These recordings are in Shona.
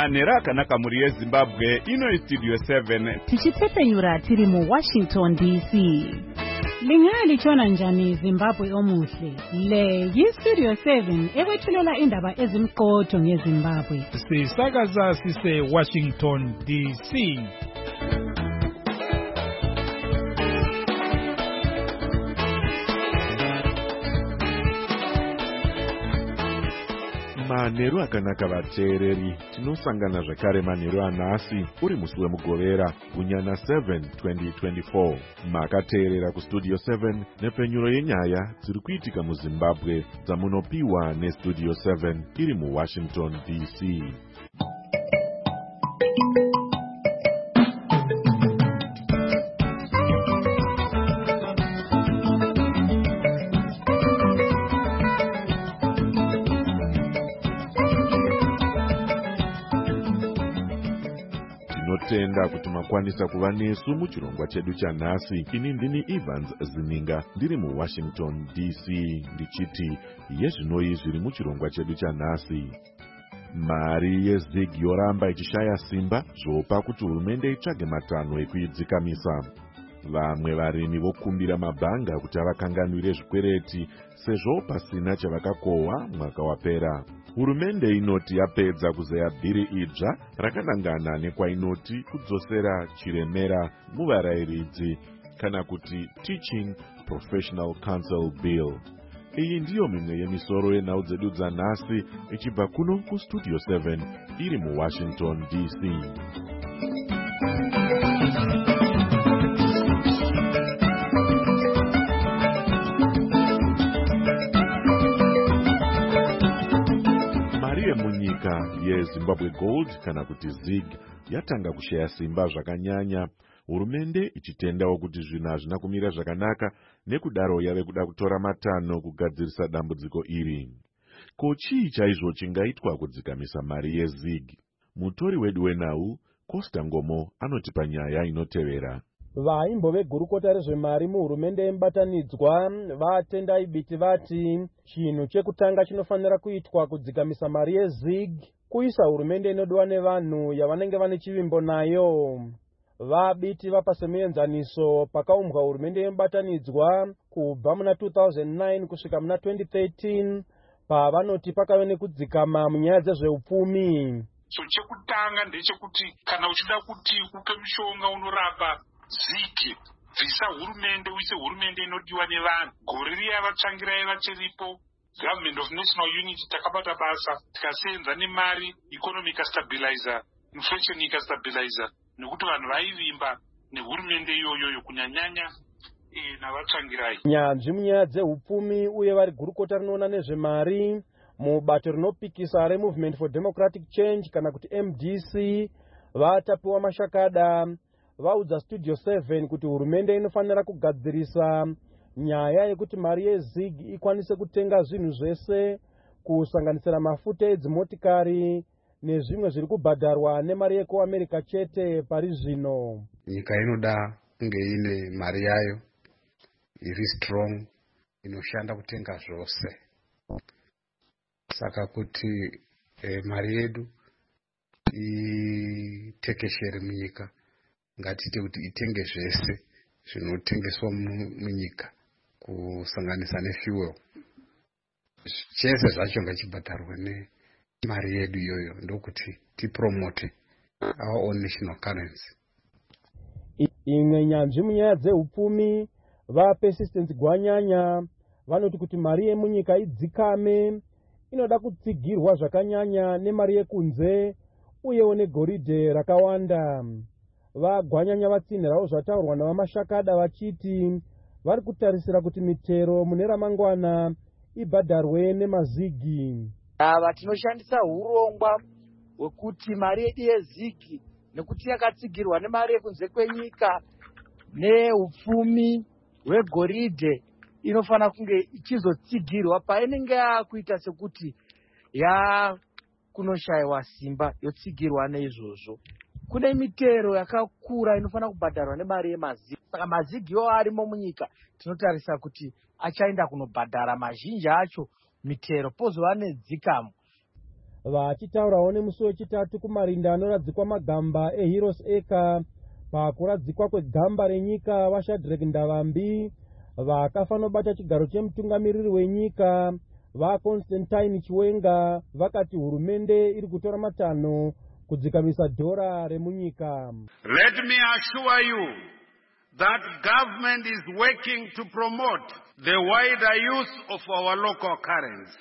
Manhero akanaka muri yeZimbabwe, ino Studio 7. Tichitepfenyura tiri mu Washington DC. Lingalichona njani Zimbabwe omuhle. Le yi-Studio 7 ekwethulela indaba ezimqotho ngeZimbabwe. Sisakaza sise Washington DC. Manhero akanaka vateereri, tinosangana zvakare manhero anhasi uri musi wemugovera gunyana 7 2024. Makateerera kustudio 7 nepfenyuro yenyaya dziri kuitika muZimbabwe dzamunopiwa nestudio 7 iri muWashington DC. Tinotenda kuti makwanisa kuva nesu muchirongwa chedu chanhasi. Ini ndini Evans Zininga ndiri muWashington DC ndichiti yezvinoi zviri muchirongwa chedu chanhasi. Mari yeZig yoramba ichishaya simba zvopa kuti hurumende itsvage matanho ekuidzikamisa. Vamwe varimi vokumbira mabhanga kuti avakanganwire zvikwereti sezvo pasina chavakakohwa mwaka wapera. Hurumende inoti yapedza kuzeya bhiri idzva rakanangana nekwainoti kudzosera chiremera muvarayiridzi kana kuti Teaching Professional Council Bill. Iyi ndiyo mimwe yemisoro yenhau dzedu dzanhasi ichibva kuno kustudio 7 iri muWashington DC. Munyika yeZimbabwe Gold kana kuti Zig yatanga kushaya simba zvakanyanya. Hurumende ichitendawo kuti zvinhu hazvina kumira zvakanaka nekudaro yave kuda kutora matanho kugadzirisa dambudziko iri. Ko chii chaizvo chingaitwa kudzikamisa mari yeZig? Mutori wedu wenhau Costa Ngomo anotipa nyaya inotevera. Vaimbo vegurukota rezvemari muhurumende yemubatanidzwa vatendai biti vati chinhu chekutanga chinofanira kuitwa kudzikamisa mari yeZig kuisa hurumende inodiwa nevanhu yavanenge vane chivimbo nayo. Vabiti vapa semuenzaniso pakaumbwa hurumende yemubatanidzwa kubva muna 2009 kusvika muna 2013 pavanoti pakave nekudzikama munyaya dzezveupfumi. Chekutanga ndechekuti kana uchida kuti upe mushonga unorapa Zig, bvisa hurumende uise hurumende inodiwa nevanhu. Gore riya vatsvangirai vachiripo Government of National Unity takabata basa tikasenza nemari economy ikastabilizer, inflation ikastabilizer, nekuti vanhu vaivimba nehurumende iyoyo kunyanyanya navatsvangirai. Nyanzvi munyaya dzeupfumi uye vari gurukota rinoona nezvemari mubato rinopikisa reMovement for Democratic Change kana kuti MDC vatapiwa mashakada. Vaudza Studio 7 kuti hurumende inofanira kugadzirisa nyaya yekuti mari yeZig ikwanise kutenga zvinhu zvese kusanganisira mafuta edzimotikari nezvimwe zviri kubhadharwa nemari yekuAmerica chete pari zvino. Nyika inoda kunge ine mari yayo iri strong inoshanda kutenga zvose. Saka kuti mari yedu itekeshere munyika, ngatite kuti itenge zvese zvinotengeswa munyika kusanganisa nefuel. Chese zvacho ngachibhadharwe nemari yedu iyoyo ndokuti tipromote our own national currency. Imwe nyanzvi munyaya dzeupfumi vaPersistence Gwanyanya vanoti kuti mari yemunyika idzikame inoda kutsigirwa zvakanyanya nemari yekunze uyewo negoridhe rakawanda. Vagwanyanya vatsinhirawo zvataurwa navamashakada vachiti vari kutarisira kuti mitero mune ramangwana ibhadharwe nemazigi. Ava tinoshandisa urongwa hwekuti mari yedu yeZig nekuti yakatsigirwa nemari yekunze kwenyika neupfumi hwegoridhe inofana kunge ichizotsigirwa painenge yakuita sekuti yakunoshayiwa simba yotsigirwa neizvozvo. Kune mitero yakakura inofana kubhadharwa nemari yemazigi. Saka mazigi yo arimo munyika tinotarisa kuti achaenda kunobhadhara mazhinji acho mitero pozova nedzikamo. Vachitaurawo nemusi wechitatu kumarinda anoradzikwa magamba eHeroes Acre pakuradzikwa kwegamba renyika vaShadrack Ndavambi, vakafa nobata chigaro chemutungamiriri wenyika vaConstantine Chiwenga vakati hurumende iri kutora matanho kudzikamisa dhora remunyika. Let me assure you that government is working to promote the wider use of our local currency.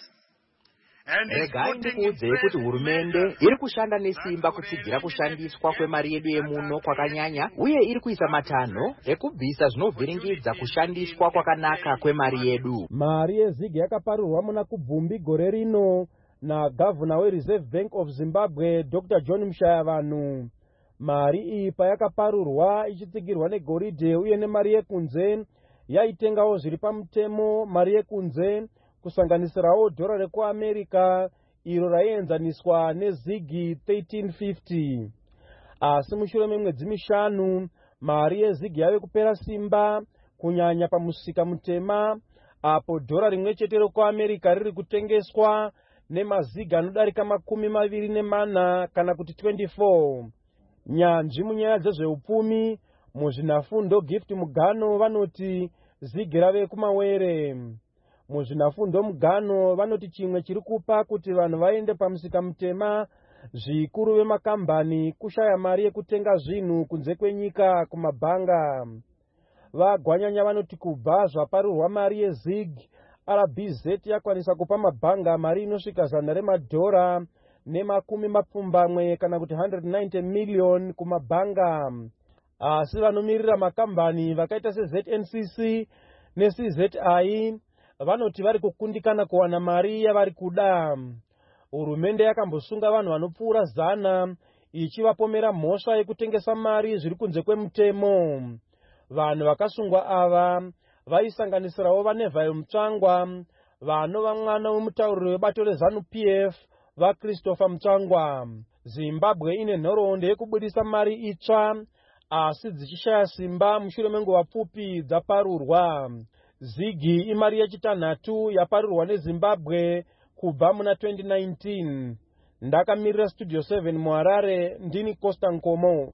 Regai ndikuudze kuti hurumende iri kushanda nesimba kutsigira kushandiswa kwemari yedu yemuno kwakanyanya, uye iri kuisa matanho ekubvisa zvinovhiringidza kushandiswa kwakanaka kwemari yedu. Mari yezigi yakaparirwa muna kubvumbi gore rino naGavana weReserve Bank of Zimbabwe Dr. John Mushayavanhu. Mari iyi payakaparurwa ichitsigirwa negoridhe uye nemari yekunze, yaitengawo zviri pamutemo mari yekunze kusanganisirawo dhora rekuAmerica iro raienzaniswa nezigi 1350. Asi mushure memwedzi mishanu mari yezigi yave kupera simba kunyanya pamusika mutema, apo dhora rimwe chete rekuAmerica riri kutengeswa nemazigi anodarika 24 kana kuti 24. Nyanzvi munyaya dzezveupfumi muzvinafundo Gift Mugano vanoti zigi rave kumawere. Muzvinafundo Mugano vanoti chimwe chiri kupa kuti vanhu vaende pamusika mutema zvikuru vemakambani kushaya mari yekutenga zvinhu kunze kwenyika kumabhanga. Vagwanyanya vanoti kubva zvaparirwa mari yezig, RBZ yakwanisa kupa mabhanga mari inosvika $100 ne20 kana kuti 190 million kumabhanga. Asi vanomirira makambani vakaita seZNCC neCZI vanoti vari kukundikana kuwana mari yavari kuda. Hurumende yakambosunga vanhu vanopfuura 100 ichivapomera mhosva yekutengesa mari zviri kunze kwemutemo. Vanhu vakasungwa ava vaisanganisirawo vaNeville Mutsvangwa, vanova mwana wemutauriri webato reZANU-PF vaChristopher Mutsvangwa. Zimbabwe ine nhoroondo yekubudisa mari itsva asi dzichishaya simba mushure menguva pfupi dzaparurwa. Zigi imari yechitanhatu yaparirwa neZimbabwe kubva muna 2019. Ndakamirira Studio 7 muHarare, ndini Costa Nkomo.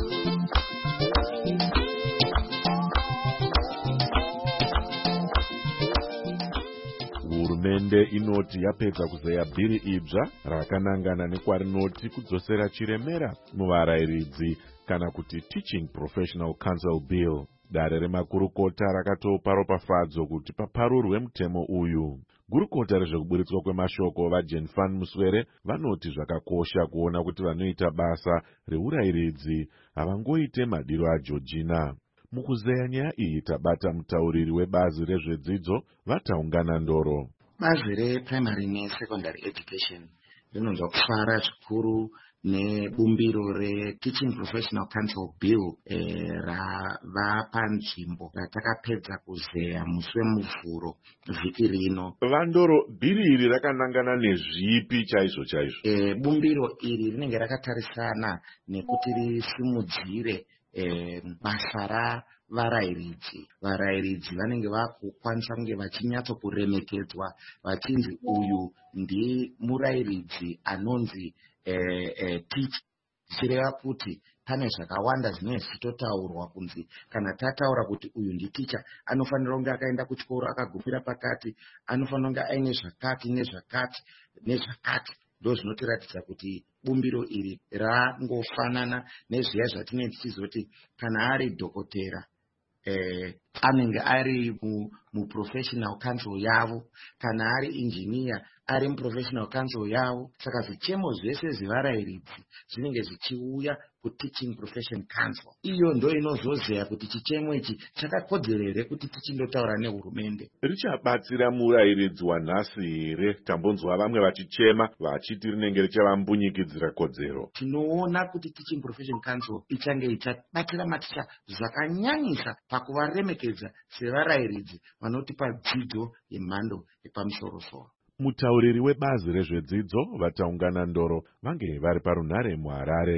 Hurumende inoti yapedza kuzeya bhiri idzva rakanangana nekwarinoti kudzosera chiremera muvarayiridzi kana kuti Teaching Professional Council Bill. Dare remakurukota rakatopa ropafadzo kuti paparurwe mutemo uyu. Gurukota rezvekuburitswa kwemashoko vaJane Van Muswere vanoti zvakakosha kuona kuti vanoita basa reurayiridzi havangoite madiro aJeorgina. Mukuzeya nyaya iyi tabata mutauriri webazi rezvedzidzo vataungana ndoro. Bazi reprimary neSecondary Education rinonzwa kufara zvikuru nebumbiro reTeaching Professional Council Bill rava panzvimbo ratakapedza kuzeya musi wemuvhuro vhiki rino. Vandoro, bhiri iri rakanangana nezvipi chaizvo chaizvo? Bumbiro iri rinenge rakatarisana nekuti risimudzire basa ravarayiridzi. Varayiridzi vanenge vakukwanisa kunge vachinyatsokuremekedzwa vachinzi uyu ndi murayiridzi anonzi teacher. Zvireva kuti pane zvakawanda zvinenge zvichitotaurwa kunzi kana tataura kuti uyu ndi teacher anofanira kunge akaenda kuchikoro akagumira pakati, anofanira kunge aine zvakati nezvakati nezvakati. Ndo zvinotiratidza kuti bumbiro iri rangofanana nezviya zvatinenge tichizoti kana ari dhokotera anenge ari muprofessional council yavo, kana ari injiniya ari muprofessional council yavo. Saka zvichemo zvese zvevarayiridzi zvinenge zvichiuya kuTeaching Profession Council. Iyo ndo inozozeya kuti chichemo ichi chakakodzera kuti tichindotaura nehurumende. Richabatsira murayiridzi wanhasi here? Tambonzwa vamwe vachichema vachiti rinenge richavambunyikidzira kodzero. Tinoona kuti Teaching Profession Council ichange ichabatsira maticha zvakanyanyisa pakuvaremekedza sevarayiridzi vanotipa dzidzo yemhando yepamusoro-soro. Mutauriri webazi rezvedzidzo vataungana ndoro vange vari parunhare muHarare.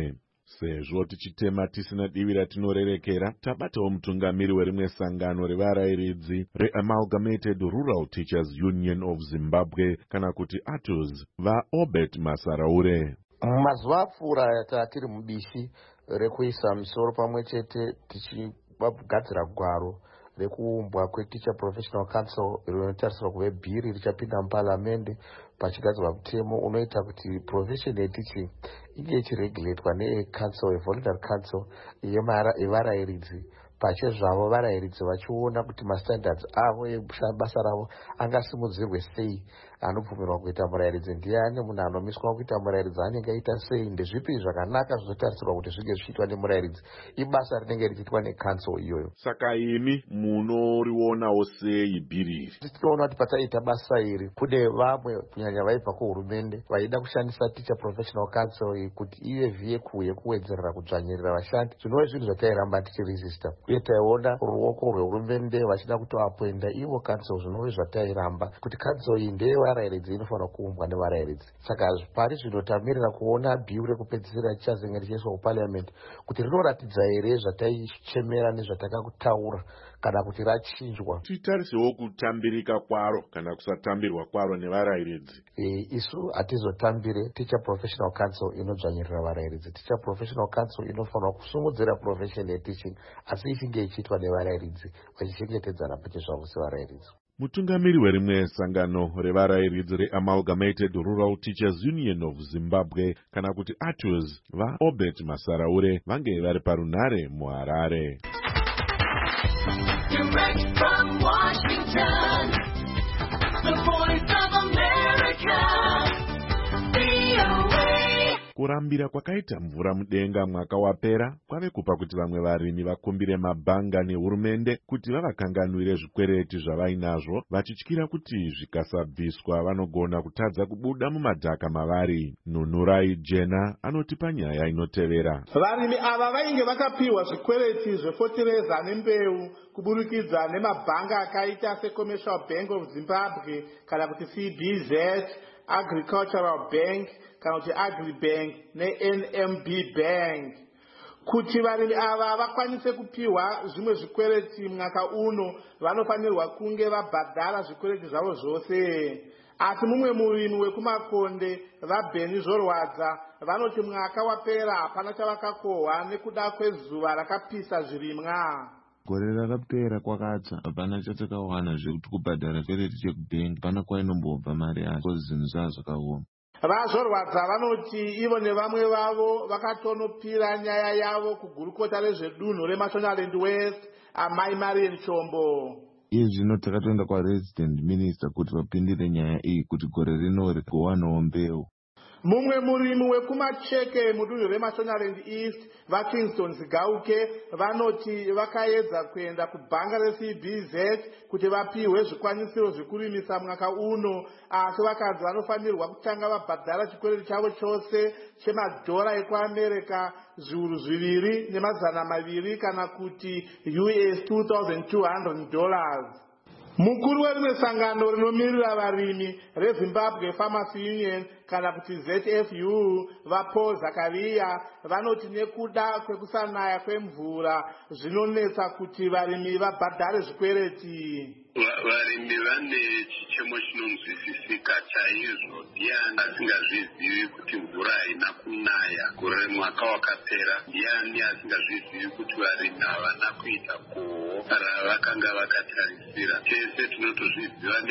Sezvo tichitema tisina divi ratinorerekera, tabatawo mutungamiri werimwe sangano revarayiridzi reAmalgamated Rural Teachers Union of Zimbabwe kana kuti ATUZ, vaObert Masaraure. Mazuva apfuura tiri mubishi rekuisa misoro pamwe chete tichigadzira gwaro rekuumbwa kweTeacher Professional Council rinotarisirwa kuve bhiri richapinda muparamende pachigadzirwa mutemo unoita kuti profession yeteaching inge ichiregulatwa necouncil, voluntary council yevarayiridzi pachezvavo varayiridzi vachiona kuti mastandards avo ebasa ravo angasimudzirwe sei. Anobvumirwa kuita murayiridzi ndiani, munhu anomiswa kuita murayiridzi anenge aita sei, ndezvipi zvakanaka zvinotarisirwa kuti zvinge zvichiitwa nemurayiridzi. Ibasa rinenge richiitwa necouncil iyoyo. Saka imi munorionawo sei bhiri iri? Tinoona kuti pachaita basa iri kune vamwe kunyanya vaibva kuhurumende vaida kushandisa Teacher Professional Council kuti ive vehicle yekuwedzerera kudzvanyirira vashandi. Zvinova zvinhu zvatairamba tichiresista, uye taiona ruoko rwehurumende vachida kutoapoinda ivo council. Zvinova zvatairamba kuti council iyi ndeyevarayiridzi, inofanira kuumbwa nevarayiridzi. Saka pari zvinotamirira kuona bhiu rekupedzisira richazenge richiiswa kuparliament kuti rinoratidza here zvataichemera nezvatakakutaura kana kuti rachinjwa. Titarisewo kutambirika kwaro kana kusatambirwa kwaro nevarayiridzi. Isu hatizotambire Teacher Professional Council inodzvanyirira varayiridzi. Teacher Professional Council inofanira kusumudzira profession yeteaching, asi ichinge ichiitwa nevarayiridzi vachichengetedzana pachezvavo sevarayiridzi. Mutungamiri werimwe sangano revarayiridzi reAmalgamated Rural Teachers Union of Zimbabwe kana kuti ATUZ, vaObert Masaraure vange vari parunhare muHarare. Direct from Washington, the voice of America, VOA. Kurambira kwakaita mvura mudenga mwaka wapera kwave kupa kuti vamwe varimi vakumbire mabhanga nehurumende kuti vavakanganwire zvikwereti zvavainazvo, vachityira kuti zvikasabviswa vanogona kutadza kubuda mumadhaka mavari. Nunurai Jena anotipa nyaya inotevera. Varimi ava vainge vakapiwa zvikwereti zvefotireza nembeu kuburikidza nemabhanga akaita seCommercial Bank of Zimbabwe kana kuti CBZ, Agricultural Bank kana kuti AgriBank neNMB Bank. Kuti varimi ava vakwanise kupiwa zvimwe zvikwereti mwaka uno, vanofanirwa kunge vabhadhara zvikwereti zvavo zvose. Asi mumwe murimi wekumakonde, vaBeni Zorwadza, vanoti mwaka wapera hapana chavakakohwa nekuda kwezuva rakapisa zvirimwa. Gore rakapera kwakatsva, hapana chatakawana zvekuti kubhadhara kwereti chekubhengi pana kwainombobva mari yacho, zvinhu zvazvakaoma. VaZorwadza vanoti ivo nevamwe vavo vakatonopira nyaya yavo kugurukota rezvedunhu reMashonaland West, Amai Marian Chombo. Izvino takatoenda kwaResident Minister kuti vapindire nyaya iyi kuti gore rino rigowanawo mbeu. Mumwe murimi wekumacheke mudunhu reMashonaland East, vaKingston Zigauke, vanoti vakaedza kuenda kubhanga reCBZ kuti vapiwe zvikwanisiro zvekurimisa mwaka uno, asi vakadzi vanofanirwa kutanga vabhadhara chikwereti chavo chose chemadhora ekuAmerica zviuru 2,200 kana kuti US $2,200. Mukuru werimwe sangano rinomirira varimi reZimbabwe Farmers Union kana kuti ZFU, vaPaul Zakaria, vanoti nekuda kwekusanaya kwemvura zvinonetsa kuti varimi vabhadhare zvikwereti. Varimi vane chichemo chinonzwisisika chaizvo. Ndiani asingazvizivi kuti mvura haina kunaya gore mwaka wakapera? Ndiani asingazvizivi kuti varimi havana kuita koho ravakanga vakatarisira? Tese tinotozviziva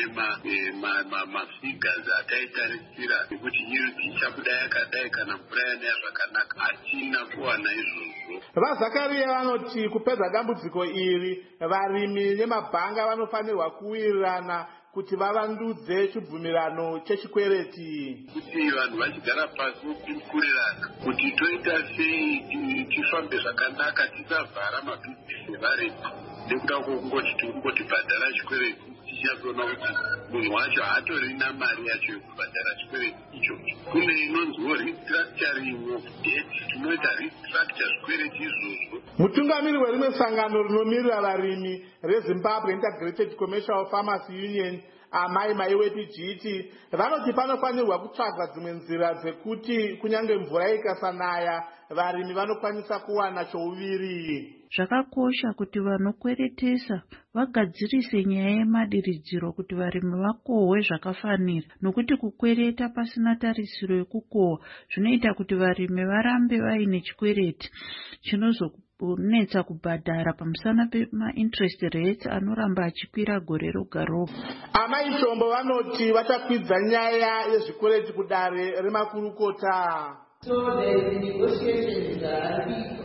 nemafigures ataitarisira kuti yield ichabuda yakadai kana mvura yanaya zvakanaka. Hatina kuwana izvozvo. VaZakaria vanoti kupedza dambudziko iri, varimi nemabhanga vanofanirwa kuwirirana kuti vavandudze chibvumirano chechikwereti. Kuti vanhu vachigara pasi kukurirana kuti toita sei tifambe zvakanaka, tisavhara mabhizinesi evarimi nekuda kwokungoti tirikungoti bhadhara chikwereti tichazoona kuti munhu wacho haatorina mari yacho yekubhadhara chikwereti ichocho. Kune inonziwo restructuring of debt, tinoita restructure zvikwereti izvozvo. Mutungamiri werimwe sangano rinomirira varimi reZimbabwe Integrated Commercial Farmers Union, Amai Maiweti Jiti, vanoti panofanirwa kutsvagwa dzimwe nzira dzekuti kunyange mvura ikasanaya varimi vanokwanisa kuwana chouviri. Zvakakosha kuti vanokweretesa vagadzirise nyaya yemadiridziro kuti varimi vakohwe zvakafanira, nokuti kukwereta pasina tarisiro yekukohwa zvinoita kuti varimi varambe vaine chikwereti chinozonetsa kubhadhara pamusana pema-interest rates anoramba achikwira gore roga roga. Amai Shombo vanoti vachakwidza nyaya yezvikwereti kudare remakurukota. So the negotiations are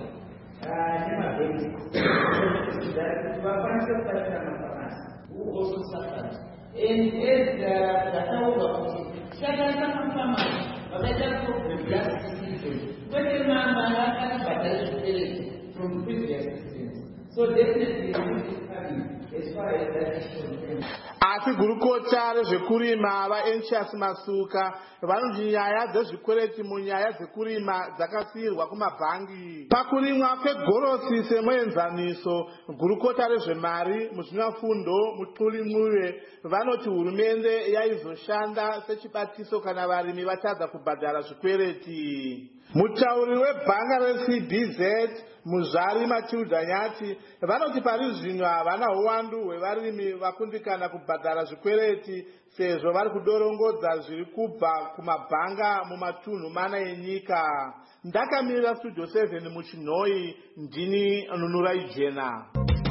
who also suffers. And as from previous systems. So definitely as far as that is concerned. Asi gurukota rezvekurima vaEncius Masuka vanoti nyaya dzezvikwereti munyaya dzekurima dzakasiyirwa kumabhangi. Pakurimwa kwegorosi semuenzaniso, gurukota rezvemari muzvinafundo Muthulimuye vanoti hurumende yaizoshanda sechibatiso kana varimi vatadza kubhadhara zvikwereti. Mutauri webhanga reCBZ Muzvari Matilda Nyati vanoti pari zvino havana uwandu hwevarimi vakundikana kubhadhara zvikwereti sezvo vari kudorongodza zviri kubva kumabhanga mumatunhu mana enyika. Ndakamirira Studio 7 muChinhoi, ndini Nunurai Jena.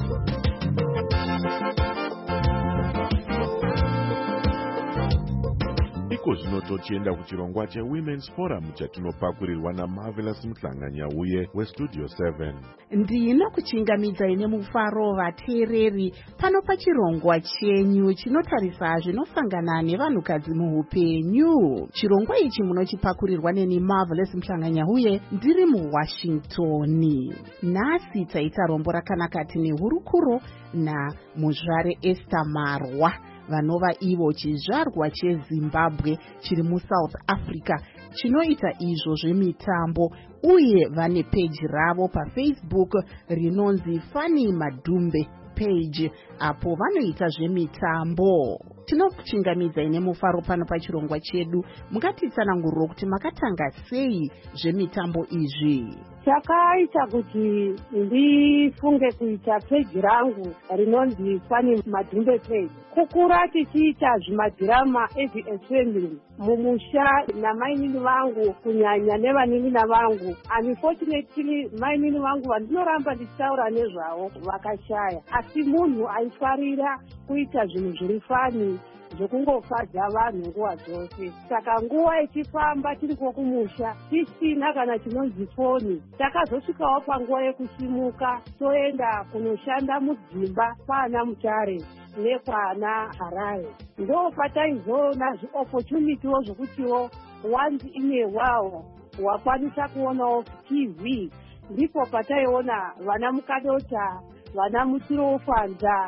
Iko zvino tochienda kuchirongwa cheWomen's Forum chatinopakurirwa naMarvelous Muhlanganyauye weStudio 7. Ndino kuchingamidza ine mufaro vateereri pano pachirongwa chenyu chinotarisa zvinosangana nevanhukadzi muhupenyu. Chirongwa ichi munochipakurirwa neni Marvelous Muhlanganyauye ndiri muWashington. Nhasi taita rombo rakanaka tine hurukuro naMuzvare Esther Marwa, vanova ivo chizvarwa cheZimbabwe chiri muSouth Africa chinoita izvo zvemitambo, uye vane peji ravo paFacebook rinonzi Funny Madumbe page apo vanoita zvemitambo. Tinokuchingamidza ine mufaro pano pachirongwa chedu. Mungatitsananguriro kuti makatanga sei zvemitambo izvi? Chakaita kuti ndifunge kuita peji rangu rinonzi Funny Madumbe page. Kukura tichiita zvimadhirama eziassembly mumusha namainini vangu kunyanya nevanin'ina vangu. Unfortunately mainini vangu vandinoramba ndichitaura nezvavo vakashaya, asi munhu aifarira kuita zvinhu zviri fani zvekungofadza vanhu nguva dzose. Saka nguva ichifamba tiri kumusha tisina kana chinonzi foni, takazosvikawo panguva yekusimuka toenda kunoshanda mudzimba kwaana Mutare nekwaana Harare. Ndo pataizoona zviopportunitywo zvokutiwo once in a while wakwanisa kuonawo TV. Ndipo pataiona vana Mukadota, vana Mutirofanza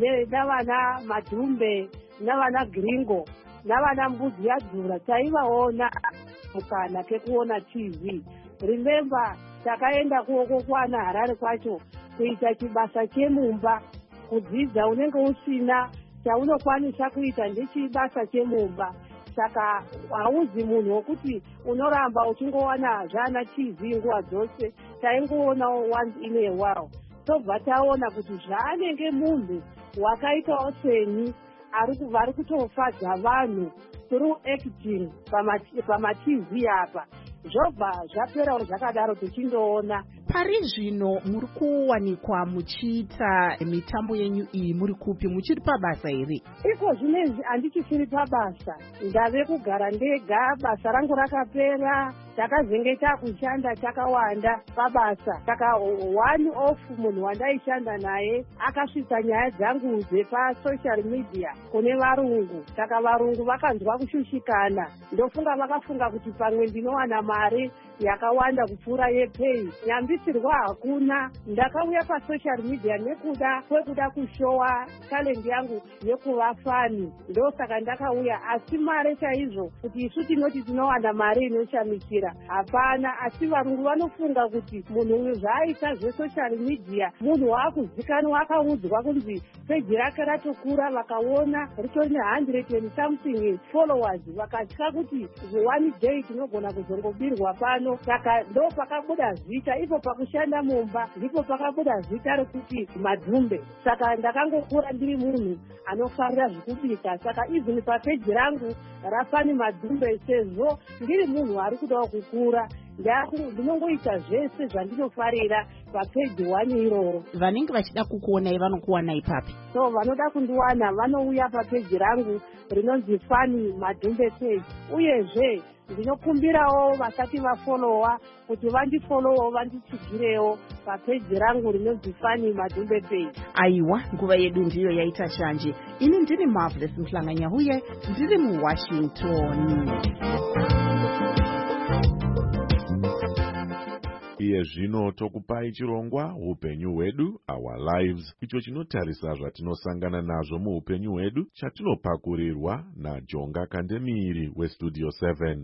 navana Madumbe navana Gringo navana Mbudzi Yadzura taivaona mukana kekuona TV. Remember takaenda kuoko kwana Harare kwacho kuita chibasa chemumba, kudzidza unenge usina chaunokwanisa kuita ndechibasa chemumba. Saka hauzi munhu wokuti unoramba uchingowana zvana TV nguva dzose, taingoonawo once in a while. Tobva taona kuti zvaanenge munhu wakaitawo seni vari kutofadza vanhu through acting pama-TV apa. Zvobva zvaperawo zvakadaro tichindoona. Pari zvino muri kuwanikwa muchiita mitambo yenyu iyi muri kupi, muchiri pabasa here? Iko zvinezvi handichisiri pabasa, ndave kugara ndega, basa rangu rakapera, takazenge takushanda takawanda pabasa. Saka one off munhu wandaishanda naye akasvitsa nyaya dzangu dzepasocial media kune varungu. Saka varungu vakanzwa kushushikana, ndofunga vakafunga kuti pamwe ndinowana mari yakawanda kupfuura yepei. Nyambisirwa hakuna. Ndakauya pasocial media nekuda kwekuda kushowa talent yangu yekuva fani, ndosaka ndakauya. Asi mare chaizvo kuti isu tinoti tinowana mari inoshamisira, hapana. Asi varungu vanofunga kuti munhu uyu zvaaita zvesocial media munhu waakuzikanwa, akaudzwa kunzi peji rake ratokura, vakaona ritori ne100 and something followers, vakatya kuti one day tinogona kuzongobirwa pano. Saka ndo pakabuda zita, ipo pakushanda mumba ndipo pakabuda zita rekuti Madhumbe. Saka ndakangokura ndiri munhu anofarira zvekubika. Saka even papeji rangu rafani Madhumbe, sezvo ndiri munhu ari kudawo kukura, ndinongoita zvese zvandinofarira papeji 1 iroro. Vanenge vachida kukuonai vanokuwanai papi? So vanoda kundiwana vanouya papeji rangu rinonzi Fani Madhumbe page. Uyezve ndinokumbirawo vasati vafolowa kuti vandifolowo, vanditsigirewo papeji rangu rinonzi Fani Madhumbe page. Aiwa, nguva yedu ndiyo yaita chanje. Ini ndiri Marvelous Mhlanganyahuye, ndiri muWashington. Iye zvino tokupai chirongwa upenyu hwedu, our lives, icho chinotarisa zvatinosangana nazvo muupenyu hwedu, chatinopakurirwa naJonga Kandemiri weStudio 7.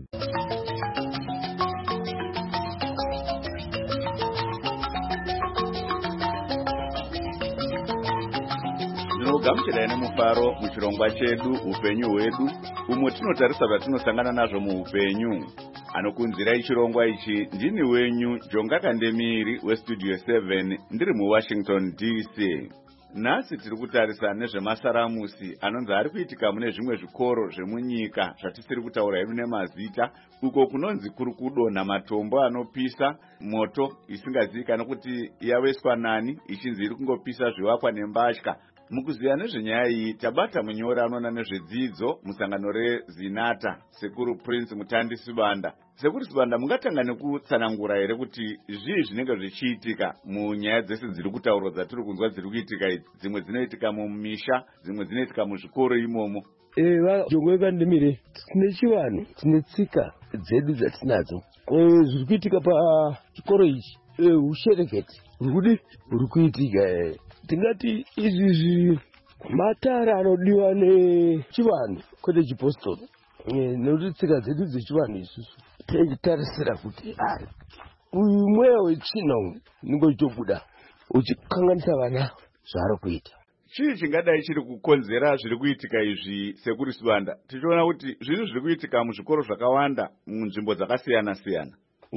Gamuchirai nemufaro muchirongwa chedu upenyu hwedu, umwe tinotarisa zvatinosangana nazvo muupenyu. Anokunzirai chirongwa ichi ndini wenyu Jonga Kandemiri weStudio 7, ndiri muWashington DC. Nhasi tiri kutarisa nezvemasaramusi anonzi ari kuitika mune zvimwe zvikoro zvemunyika zvatisiri kutaura hedu nemazita, uko kunonzi kuri kudonha matombo anopisa moto isingazivikanwi kuti yaveswa nani, ichinzi iri kungopisa zvivakwa nembatya. Mukuziya nezvenyaya iyi tabata munyori anoona nezvedzidzo musangano reZinata, Sekuru Prince Mutandi Sibanda. Sekuru Sibanda, mungatanga nekutsanangura here kuti zvii zvinenge zvichiitika munyaya dzese dziri kutaurwa dzatiri kunzwa dziri kuitika idzi? Dzimwe dzinoitika mumisha, dzimwe dzinoitika muzvikoro imomo. Jonga Kandemiri, tine chivanhu, tine tsika dzedu dzatinadzo. Zviri kuitika pachikoro ichi, ushereketi huri kuitika. Tingati izvi matara anodiwa nechivanhu kwete chipostori, nekuti tsika dzedu dzechivanhu isusu tichitarisira kuti uyu mweya wetsvina uyu ningochitobuda uchikanganisa vana zvaari kuita. Chii chingadai chiri kukonzera zviri kuitika izvi, Sekuru Sibanda? Tichiona kuti zvinhu zviri kuitika muzvikoro zvakawanda munzvimbo dzakasiyana siyana.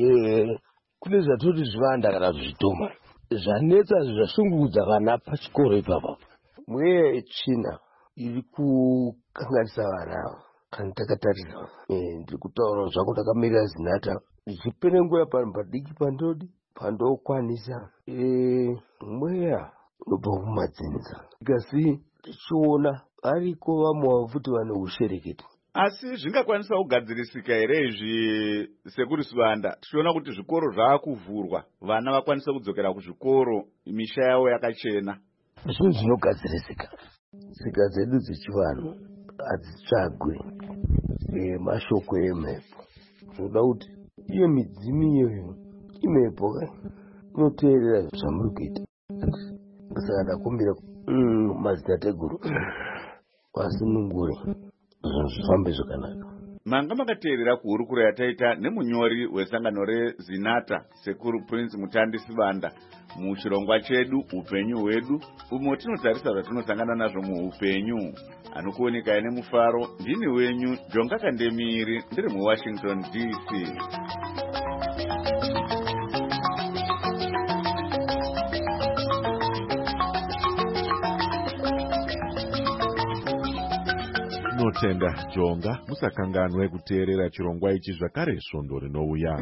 Kune zvatoti zvivanda kana zvitoma zvanetsa zvashungudza vana pachikoro ipapa. Mweya yetsvina iri kukanganisa vana. Kana takatarisa ndiri kutaura zvangu ndakamirira Zinata, ndichipenenguya panhu padiki pandodi pandokwanisa mweya unobva kumadzinza. Ikasi tichiona ariko vamwe vafuti vane ushereketi. Asi zvingakwanisa kugadzirisika here izvi, Sekuru Sibanda? Tichiona kuti zvikoro zvaakuvhurwa, vana vakwanisa kudzokera kuzvikoro, misha yavo yakachena. Zvinhu zvinogadzirisika. Tsika dzedu dzechivanhu hadzitsvagwe mashoko emhepo. Zvinoda kuti iyo midzimu iyoyo imhepo inoteerera zvamuri kuita. Saka ndakumbira madzitateguru vasunungure zvinhu zvifambe zvakanaka. Manga makateerera kuhurukura yataita nemunyori wesangano reZinata, Sekuru Prince Mutandi Sibanda, muchirongwa chedu upenyu hwedu, umwe tinotarisa zvatinosangana nazvo muupenyu. Anokuonekai nemufaro ndini wenyu Jonga Kandemiri, ndiri muWashington DC. Tinotenda Jonga, musakanganwe kuteerera chirongwa ichi zvakare svondo rinouya.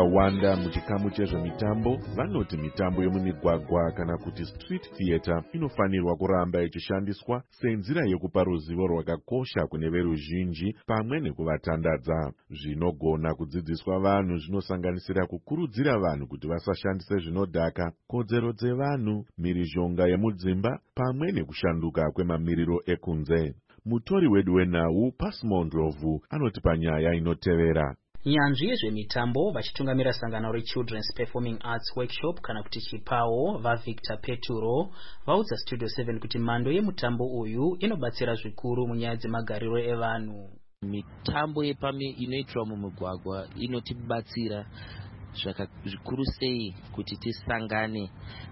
vakawanda muchikamu chezvemitambo vanoti mitambo yemumigwagwa kana kuti street theatre inofanirwa kuramba ichishandiswa senzira yekupa ruzivo rwakakosha kune veruzhinji pamwe nekuvatandadza. Zvinogona kudzidziswa vanhu zvinosanganisira kukurudzira vanhu kuti vasashandise zvinodhaka, kodzero dzevanhu, mhirizhonga yemudzimba pamwe nekushanduka kwemamiriro ekunze. Mutori wedu wenhau Pasmond Rovu anoti panyaya inotevera. Nyanzvi yezvemitambo vachitungamira sangano reChildren's Performing Arts Workshop kana kuti Chipawo vaVictor Peturo vaudza Studio 7 kuti mhando yemutambo uyu inobatsira zvikuru munyaya dzemagariro evanhu. Mitambo inoitwa mumugwagwa inotibatsira zvikuru sei kuti tisangane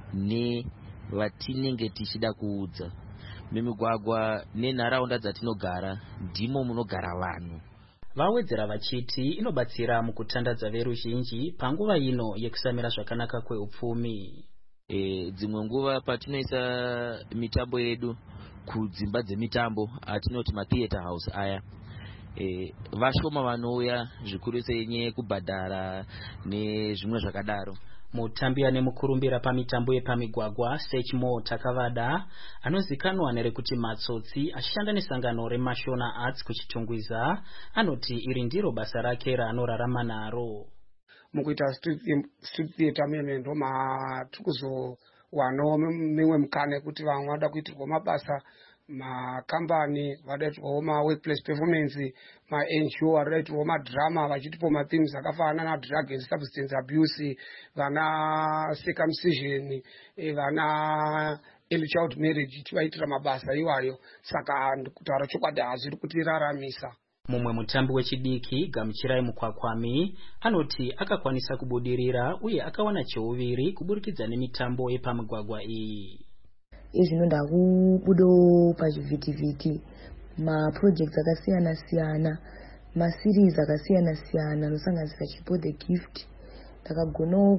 nevatinenge tichida kuudza. Mimigwagwa nenharaunda dzatinogara ndimo munogara vanhu. Vawedzera vachiti inobatsira mukutandadza veruzhinji panguva ino yekusamira zvakanaka kweupfumi. Dzimwe nguva patinoisa mitambo yedu kudzimba dzemitambo atinoti matheatre house aya, vashoma vanouya zvikuru senye kubhadhara nezvimwe zvakadaro. Mutambi ane mukurumbira pamitambo yepamigwagwa Sechmo Takavada anozikanwa nerekuti Matsotsi achishanda nesangano reMashona Arts kuchitungwiza anoti iri ndiro basa rake raanorarama naro. Mukuita street theatre mene ndo matukuzowanawo mimwe mukane kuti vamwe vada kuitirwa mabasa makambani vadaitwawo ma-workplace performance, ma-NGO vadaitwawo madrama vachitipo ma-themes akafanana na drug and substance abuse, vana circumcision, vana early child marriage, tivaitira mabasa iwayo. Saka kutaura chokwadi hazviri kutiraramisa. Mumwe mutambi wechidiki Gamuchirai Mukwakwami anoti akakwanisa kubudirira uye akawana cheuviri kuburikidza nemitambo yepamigwagwa iyi. Izvinoda kubudo pazvivhitivhiti maprojects akasiyana siyana, maseries akasiyana siyana anosanganisira Chipo the Gift. Ndakagonawo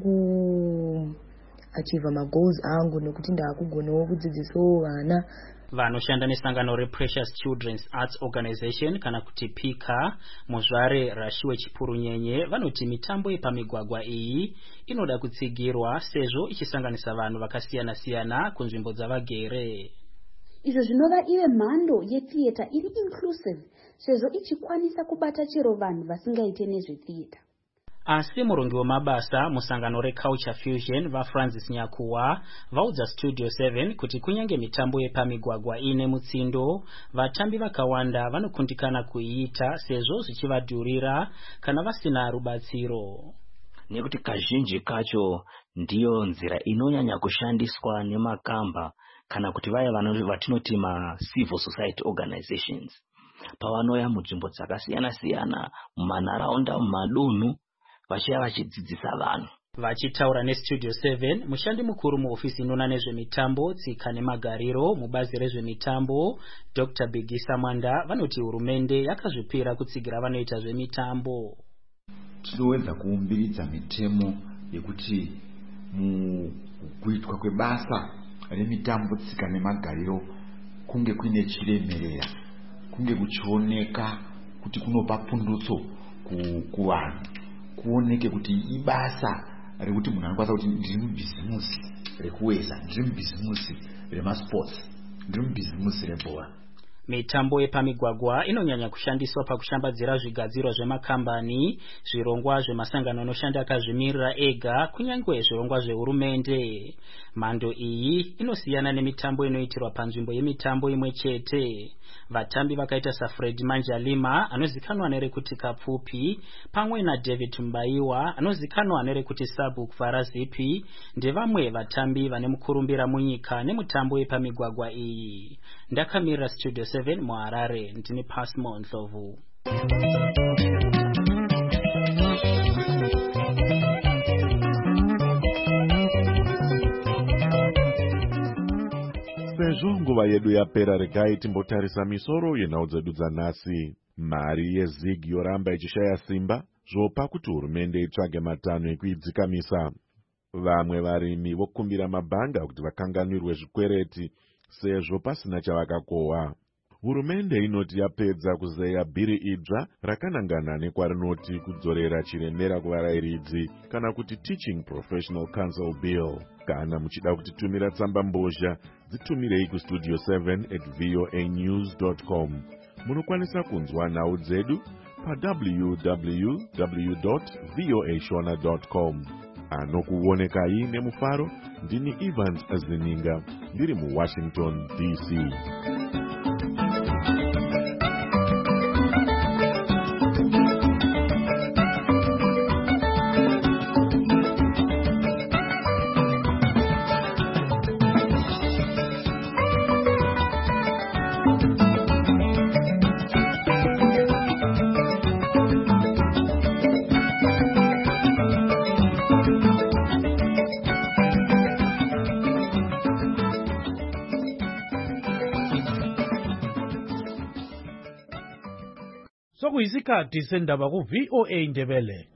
kuachieva magoals angu nekuti ndakugonawo kudzidzisawo vana. Vanoshanda nesangano rePrecious Children's Arts Organization kana kuti PICA muzvare Rashiwe Chipurunyenye vanoti mitambo yepamigwagwa iyi inoda kutsigirwa sezvo ichisanganisa vanhu vakasiyana siyana kunzvimbo dzavagere. Izvo zvinova ive mhando yetheatre iri inclusive sezvo ichikwanisa kubata chero vanhu vasingaite nezvetheatre. Asi murongi wemabasa musangano reCulture Fusion vaFrancis Nyakuwa vaudza Studio 7 kuti kunyange mitambo yepamigwagwa ine mutsindo, vatambi vakawanda vanokundikana kuiita sezvo zvichivadhurira kana vasina rubatsiro. Nekuti kazhinji kacho ndiyo nzira inonyanya kushandiswa nemakamba kana kuti vaya vatinoti civil society organizations pavanoya munzvimbo dzakasiyana siyana mumanharaunda mumadunhu vachiya vachidzidzisa vanhu. Vachitaura neStudio 7 mushandi mukuru muofisi inoona nezvemitambo, tsika nemagariro mubazi rezvemitambo Dr. Bigisa Mwanda vanoti hurumende yakazvipira kutsigira vanoita zvemitambo. Tinowedza kuumbiridza mitemo yekuti mukuitwa kwebasa remitambo, tsika nemagariro kunge kuine chiremerera, kunge kuchioneka kuti kunopa pundutso kuvanhu, kuoneke kuti ibasa rekuti munhu anokwanisa kuti ndiri mubhizimusi rekuweza, ndiri mubhizimusi remasports, ndiri mubhizimusi rebhora. Mitambo yepamigwagwa inonyanya kushandiswa pakushambadzira zvigadzirwa zvemakambani, zvirongwa zvemasangano anoshanda akazvimirira ega, kunyange zvirongwa zvehurumende. Mhando iyi inosiyana nemitambo inoitirwa panzvimbo yemitambo imwe chete. Vatambi vakaita saFred Manjalima anozikanwa nerekuti Kapfupi pamwe naDavid Mbaiwa anozikanwa nerekuti Sabu Kvarazipi ndevamwe vatambi vane mukurumbira munyika nemutambo yepamigwagwa iyi. Ndakamirira Studio 7 muHarare, ndini Pasmo Ndlovu. Sezvo nguva yedu yapera, regai timbotarisa misoro yenhau dzedu dzanhasi. Mari yeZig yoramba ichishaya simba zvopa kuti hurumende itsvage matanho ekuidzikamisa. Vamwe varimi vokumbira mabhanga kuti vakanganwirwe zvikwereti sezvo pasina chavakakohwa. hurumende inoti yapedza kuzeya bhiri idzva rakanangana nekwarinoti kudzorera chiremera kuvarayiridzi kana kuti Teaching Professional Council Bill. Kana muchida kutitumira tsamba mbozha, dzitumirei kustudio 7@voanews.com. Munokwanisa kunzwa nhau dzedu www.voashona.com. Anokuonekai nemufaro ndini Evans Zininga ndiri muWashington DC. Sokuyisikhathi sendaba ku VOA Ndebele.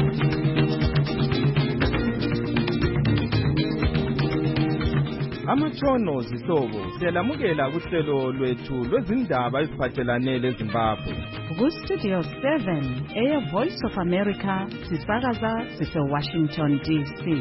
Amatshono zihlobo siyalamukela kuhlelo lwethu lwezindaba eziphathelane leZimbabwe. Ku-Studio 7 eya Voice of America sisakaza sise-Washington DC.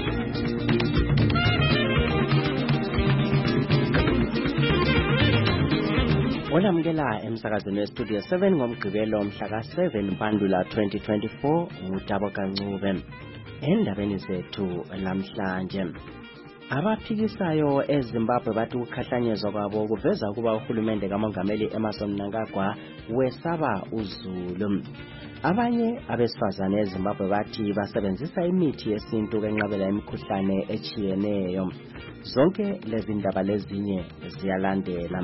Olamukela emsakazweni weStudio 7 ngomgqibelo mhla ka-7 Mpandula 2024 ngutabo kancube. Endabeni zethu namhlanje, abaphikisayo eZimbabwe bathi ukukhahlanyezwa kwabo kuveza ukuba uhulumende kamongameli Emmerson Mnangagwa wesaba uZulu. Abanye abesifazane eZimbabwe bathi basebenzisa imithi yesintu ukunqabela imikhuhlane echiyeneyo. Zonke lezi ndaba lezinye ziyalandela.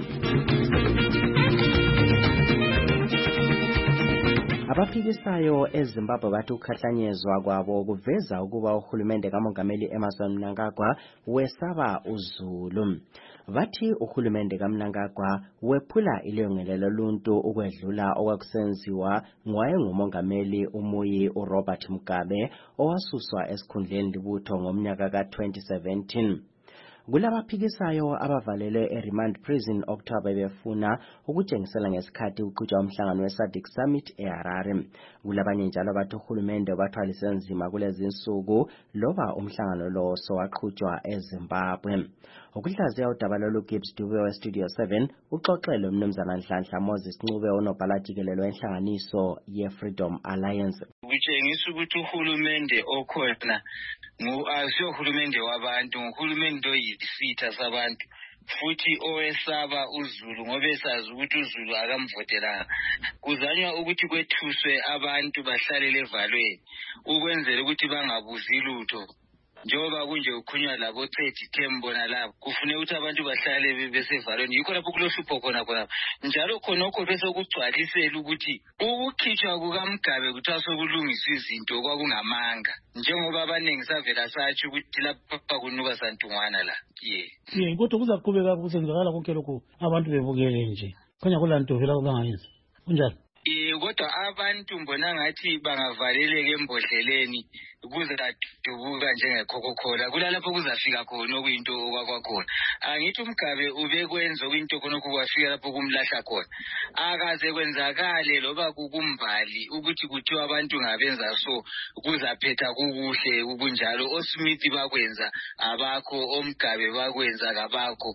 Abaphikisayo eZimbabwe bathi ukukhahlanyezwa kwabo kuveza ukuba uhulumende kamongameli Emmerson Mnangagwa wesaba uZulu. Bathi uhulumende kaMnangagwa wephula ilungelo loluntu ukwedlula okwakusenziwa ngowayengumongameli umuyi uRobert Mugabe owasuswa esikhundleni libutho ngomnyaka ka-2017. Kulabaphikisayo abavalelwe eRemand Prison October befuna ukutshengisela ngesikhathi uqhutshwa umhlangano weSADC Summit eHarare. Kulabanye njalo bathi uhulumende bathwalise nzima kulezi insuku loba umhlangano lo sowaqhutshwa eZimbabwe. Ukuhlaziya udaba lolu Gibbs Dube weStudio 7 uxoxele umnumzana Nhlanhla Moses Ncube onobhala jikelelo wenhlanganiso yeFreedom Alliance. Kutshengisa ukuthi uhulumende okhona asiyo uhulumende wabantu, uhulumende oyisitha sabantu futhi owesaba uZulu ngoba esazi ukuthi uZulu akamvotelanga. Kuzanywa ukuthi kwethuswe abantu bahlalele evalweni ukwenzela ukuthi bangabuzi lutho. Njengoba kunje ukhunywa labo Cedi Thembona lapho kufuneka ukuthi abantu bahlale besevalweni, yikho lapho kulohlupho khona. Njalo khonokho bese kugcwalisela ukuthi ukukhitshwa kukaMgabe kuthiwa sokulungiswa izinto kwakungamanga, njengoba abaningi savela satsho ukuthi lapha kunuka santungwana la. Kodwa kuzaqhubeka kusenzakala konke lokhu abantu bebukele nje, khanya kulanto vela kungayenza kunjani? Kodwa abantu mbona ngathi bangavaleleka embodleleni kuzadubuka njenge-Coca-Cola, kulalapho kuzafika khona okuyinto okwakwakhona. Angithi uMgabe ubekwenza okuyinto khona kwafika lapho kumlahla khona. Akaze kwenzakale loba kukumbali ukuthi kuthiwa abantu ngabenza so kuzaphetha kukuhle ukunjalo. OSmith bakwenza abakho, oMgabe bakwenza kabakho.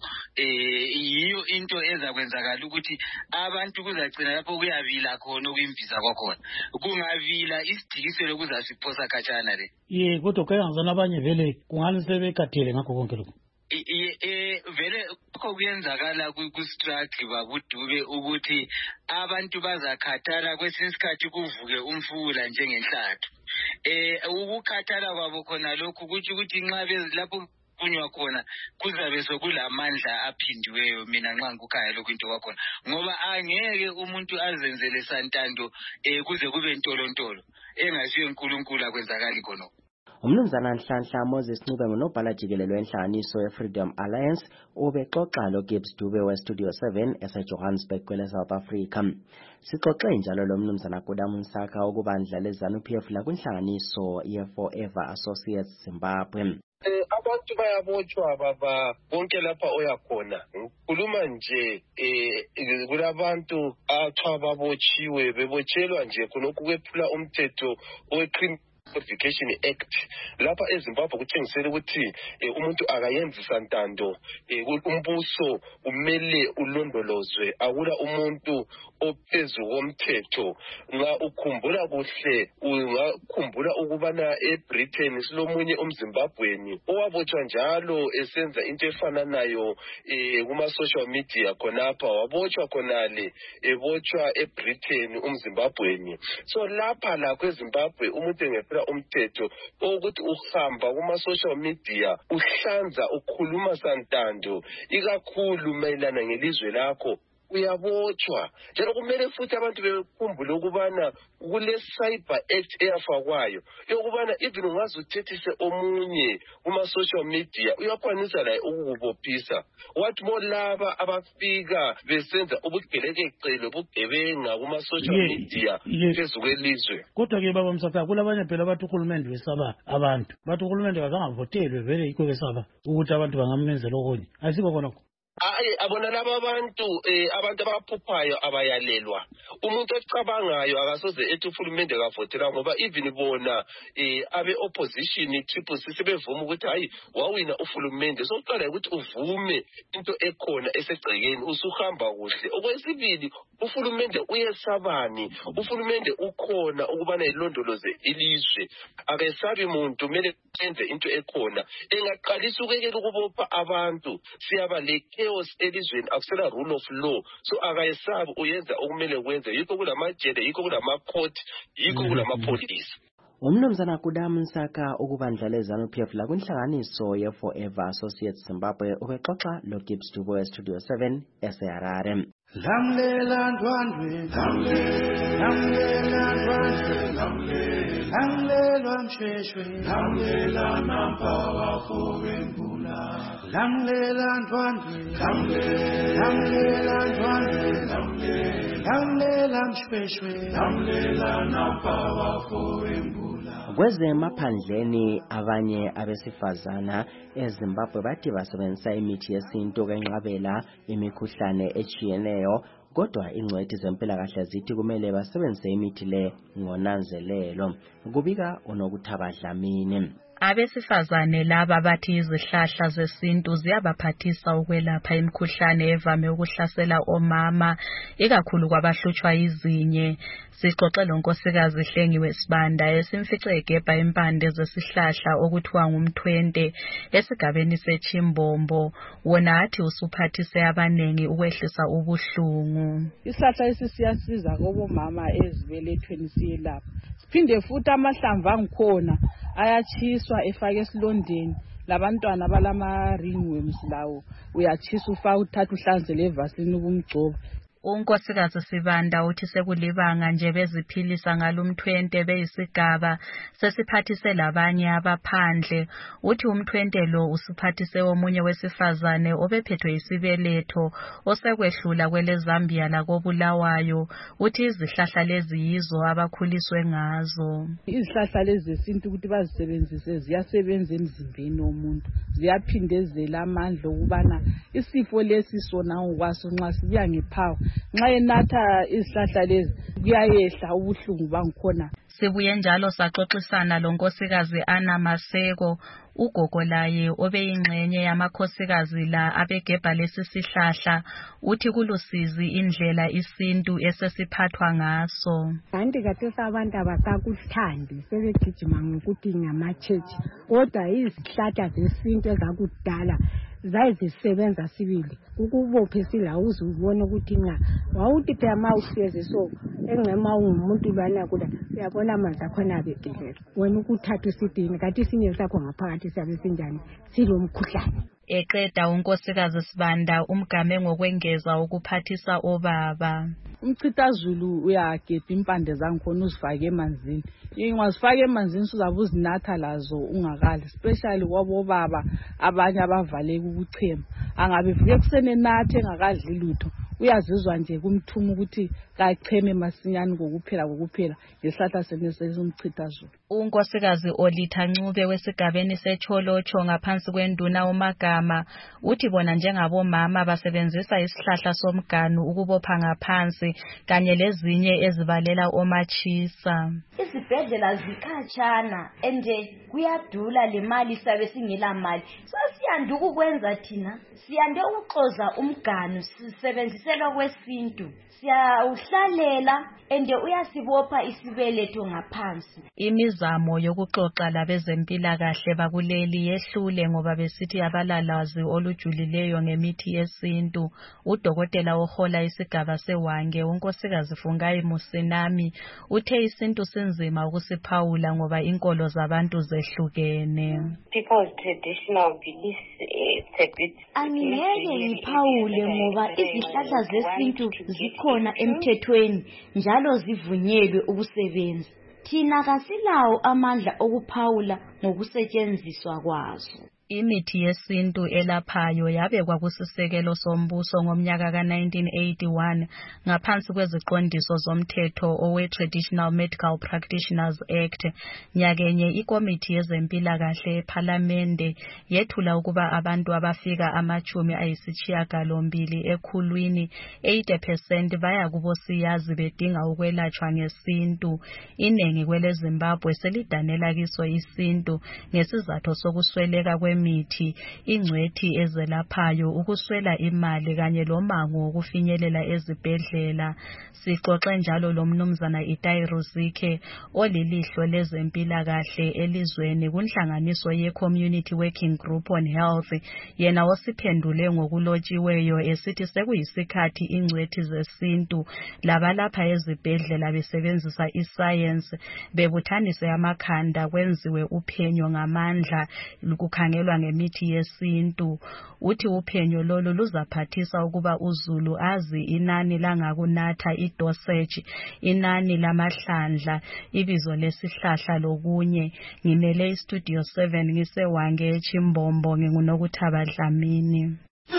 Yiyo into ezakwenzakala ukuthi abantu kuzagcina lapho kuyavila khona okuyimvisa kwakhona. Kungavila isidikiselo kuzasiphosa khatshana le. Kodwa kuyangizana abanye vele kungani sebekhathele ngakho konke lokhu. Vele lokho kuyenzakala ku-struggle babuDube ukuthi abantu bazakhathala kwesinye isikhathi kuvuke umfula njengenhlathu. Ukukhathala kwabo khona lokhu kuthi ukuthi nxa lapho kunywa khona kuzabe sokulamandla aphindiweyo. Mina nxa ngikukhaya lokhu into kwakhona ngoba angeke umuntu azenzele santando kuze kube ntolontolo engasiyo uNkulunkulu akwenzakali khona. Umnumzana Nhlanhla Moses Ncube ngunobhala jikelelo wenhlanganiso yeFreedom Alliance ubexoxa loGibbs Dube weStudio 7 eseJohannesburg kwele-South Africa. Sixoxe njalo lo mnumzana Kudamunsaka ukubandla leZANU-PF lakwinhlanganiso yeForever Associates Zimbabwe. abantu bayabotshwa baba konke lapha oyakhona. Ngikhuluma nje kulabantu athwa babotshiwe bebotshelwa nje khonokho kwephula umthetho oweCriminal Codification Act lapha eZimbabwe kutshengisela ukuthi umuntu akayenzisa ntando umbuso umele ulondolozwe akula umuntu ophezu komthetho. Nga ukhumbula kuhle ungakhumbula ukubana eBritain silomunye umZimbabweni owabotshwa njalo esenza into efananayo kuma social media khonapha wabotshwa khonale ebotshwa eBritain umZimbabweni. So lapha la kweZimbabwe umuntu engephula umthetho ukuthi uhamba kuma social media uhlanza ukhuluma santando ikakhulu mayelana ngelizwe lakho uyabotshwa. Njalo kumele futhi abantu bekhumbule ukubana kule cyber act eyafakwayo yokubana even ungazuthethise omunye kuma social media uyakwanisa la ukukubophisa. What more laba abafika besenza ubugelekecelo bugebenga kuma social media phezu kwelizwe. Kodwa ke baba Msaka kulabanye phela bathi uhulumende wesaba abantu bathi uhulumende kazangavotelwe vele yikho besaba ukuthi abantu bangamenzela okunye asikho khona. Abona laba abantu abaphuphayo abayalelwa. Umuntu ocabangayo akasoze ethi uhulumende kavotela ngoba even bona abe opposition triple sisebevuma ukuthi hayi wawina uhulumende soqala ukuthi uvume into ekhona esegcekeni usuhamba kuhle. Okwesibili uhulumende uyesabani uhulumende ukhona ukubana ilondoloze ilizwe akesabi umuntu kumele enze into ekhona engaqalisa ukekela ukubopha abantu siyabale chaos elizweni akusela rule of law so akayesabi uyenza okumele kwenze yikho kulamajele yikho kulama-court yikho kulama-police. Umnumzana Kudamu Msaka ukubandlela ZANU-PF la kwinhlanganiso ye-Forever Associates Zimbabwe ubexoxa lo Gibbs Dubo e-Studio 7 eseHarare. Lamlela ndwandwe lamlela ndwandwe lamlela msheshwe lamlela nampa wafowembula lamlela ndwandwe lamlela ndwandwe lamlela msheshwe lamlela nampa wafowembula. Kwezemaphandleni abanye abesifazana eZimbabwe bathi basebenzisa imithi yesintu ukwenqabela imikhuhlane etshiyeneyo kodwa ingcwethi zempilakahle zithi kumele basebenzise imithi le ngonanzelelo. Kubika uNokuthaba Dlamini. Abesifazane laba bathi izihlahla zesintu ziyabaphathisa ukwelapha imikhuhlane evame ukuhlasela omama ikakhulu kwabahlutshwa izinye. Sixoxe lonkosikazi Hlengiwe Sibanda esimfice egebha impande zesihlahla okuthiwa ngumthwente esigabeni seChimbombo. Wona athi usuphathise abanengi ukwehlisa ubuhlungu. Isihlahla esi siyasiza kubomama ezibelethweni siyelapha. Siphinde futhi amahlamvu angikhona ayatshiswa efake esilondeni labantwana balama ringworms lawo uyatshisa ufaka uthatha uhlanzele evasini ubumgcobo. Unkosikazi Sibanda uthi sekulibanga nje beziphilisa ngalumthwente beyisigaba sesiphathise labanye abaphandle. Uthi umthwente lo usiphathise omunye wesifazane obephethwe isibeletho osekwehlula kwele Zambia lakobulawayo. Uthi izihlahla lezi yizo abakhuliswe ngazo. Izihlahla lezi zesintu ukuthi bazisebenzise ziyasebenza emzimbeni womuntu ziyaphindezela amandla ukubana isifo lesi sona ngokwaso nxa sibuya ngephawu nxa enatha izihlahla lezi kuyayehla ubuhlungu bangikhona. Sibuye njalo saxoxisana lonkosikazi Ana Maseko ugogo laye obeyingxenye yamakhosikazi la abegebha lesi sihlahla. Uthi kulusizi indlela isintu esesiphathwa ngaso. Kanti kathesa abantu abasakuthandi sebegijima ngokuthi ngamachechi kodwa izihlahla zesintu ezakudala zayizisebenza sibili ukubophe sila uzubona ukuthi nqa wawuthi phela ma uhlezi so engcema ungumuntu lwana kuda uyabona amanzi akhona abedelela wena ukuthatha isidini kanti isinye sakho ngaphakathi siyabe sinjani silomkhuhlane. Eqeda unkosikazi Sibanda umgame ngokwengeza ukuphathisa obaba. umchithazulu uyagebha impande zangikhona uzifake emanzini. Ingazifaka emanzini uzabe uzinatha lazo ungakali, especially kwabobaba abanye abavaleka ukuchema. Angabe vuke kusene nathe engakadli lutho, uyazizwa nje kumthuma ukuthi kacheme masinyane kokuphela ngesihlahla senesumchithazulu. uNkosikazi Olitha Ncube wesigabeni seCholocho ngaphansi kwenduna uMagama uthi bona njengabomama basebenzisa isihlahla somganu ukubopha ngaphansi kanye lezinye ezibalela omachisa. Izibhedlela zikhatshana ende kuyadula le mali sabe singela mali. Sasiyanda ukukwenza thina, siyande ukuxoza umganu sisebenzisela kwesintu. Siyawuhlalela ende uyasibopha isibeletho ngaphansi. Imizamo yokuxoxa labezempilakahle bakuleli yehlule ngoba besithi abalalazi olujulileyo ngemithi yesintu. Udokotela ohola isigaba seWange uNkosikazi Fungai Musinami uthe isintu sinzima ukusiphawula ngoba inkolo zabantu zehlukene. People's traditional beliefs angeke ngiphawule ngoba izihlahla zesintu zikhona emthethweni njalo zivunyelwe ukusebenza. Thina kasilawo amandla okuphawula ngokusetshenziswa kwazo. Imithi yesintu elaphayo yabekwa kusisekelo sombuso ngomnyaka ka1981 ngaphansi kweziqondiso zomthetho owe-Traditional Medical Practitioners Act. Nyakenye ikomiti yezempilakahle ePhalamende yethula ukuba abantu abafika 92 ekhulwini 80% baya kubosiyazi bedinga ukwelatshwa ngesintu. Inengi kwele Zimbabwe selidanela kiso isintu ngesizathu sokusweleka mithi, ingcwethi ezelaphayo, ukuswela imali kanye lomango wokufinyelela ezibhedlela. Sixoxe njalo lomnumzana Itai Ruzike olilihlo lezempilakahle elizweni kunhlanganiso ye-Community Working Group on Health. Yena osiphendule ngokulotshiweyo esithi sekuyisikhathi ingcwethi zesintu labalapha ezibhedlela besebenzisa iscience bebuthanise amakhanda kwenziwe uphenyo ngamandla kukhangelwa ngemithi yesintu. Uthi uphenyo lolu luzaphathisa ukuba uzulu azi inani langakunatha idosage, inani lamahlandla, ibizo lesihlahla lokunye. Ngimele iStudio 7 ngiseWange eChimbombo nginguNokuthaba Dlamini.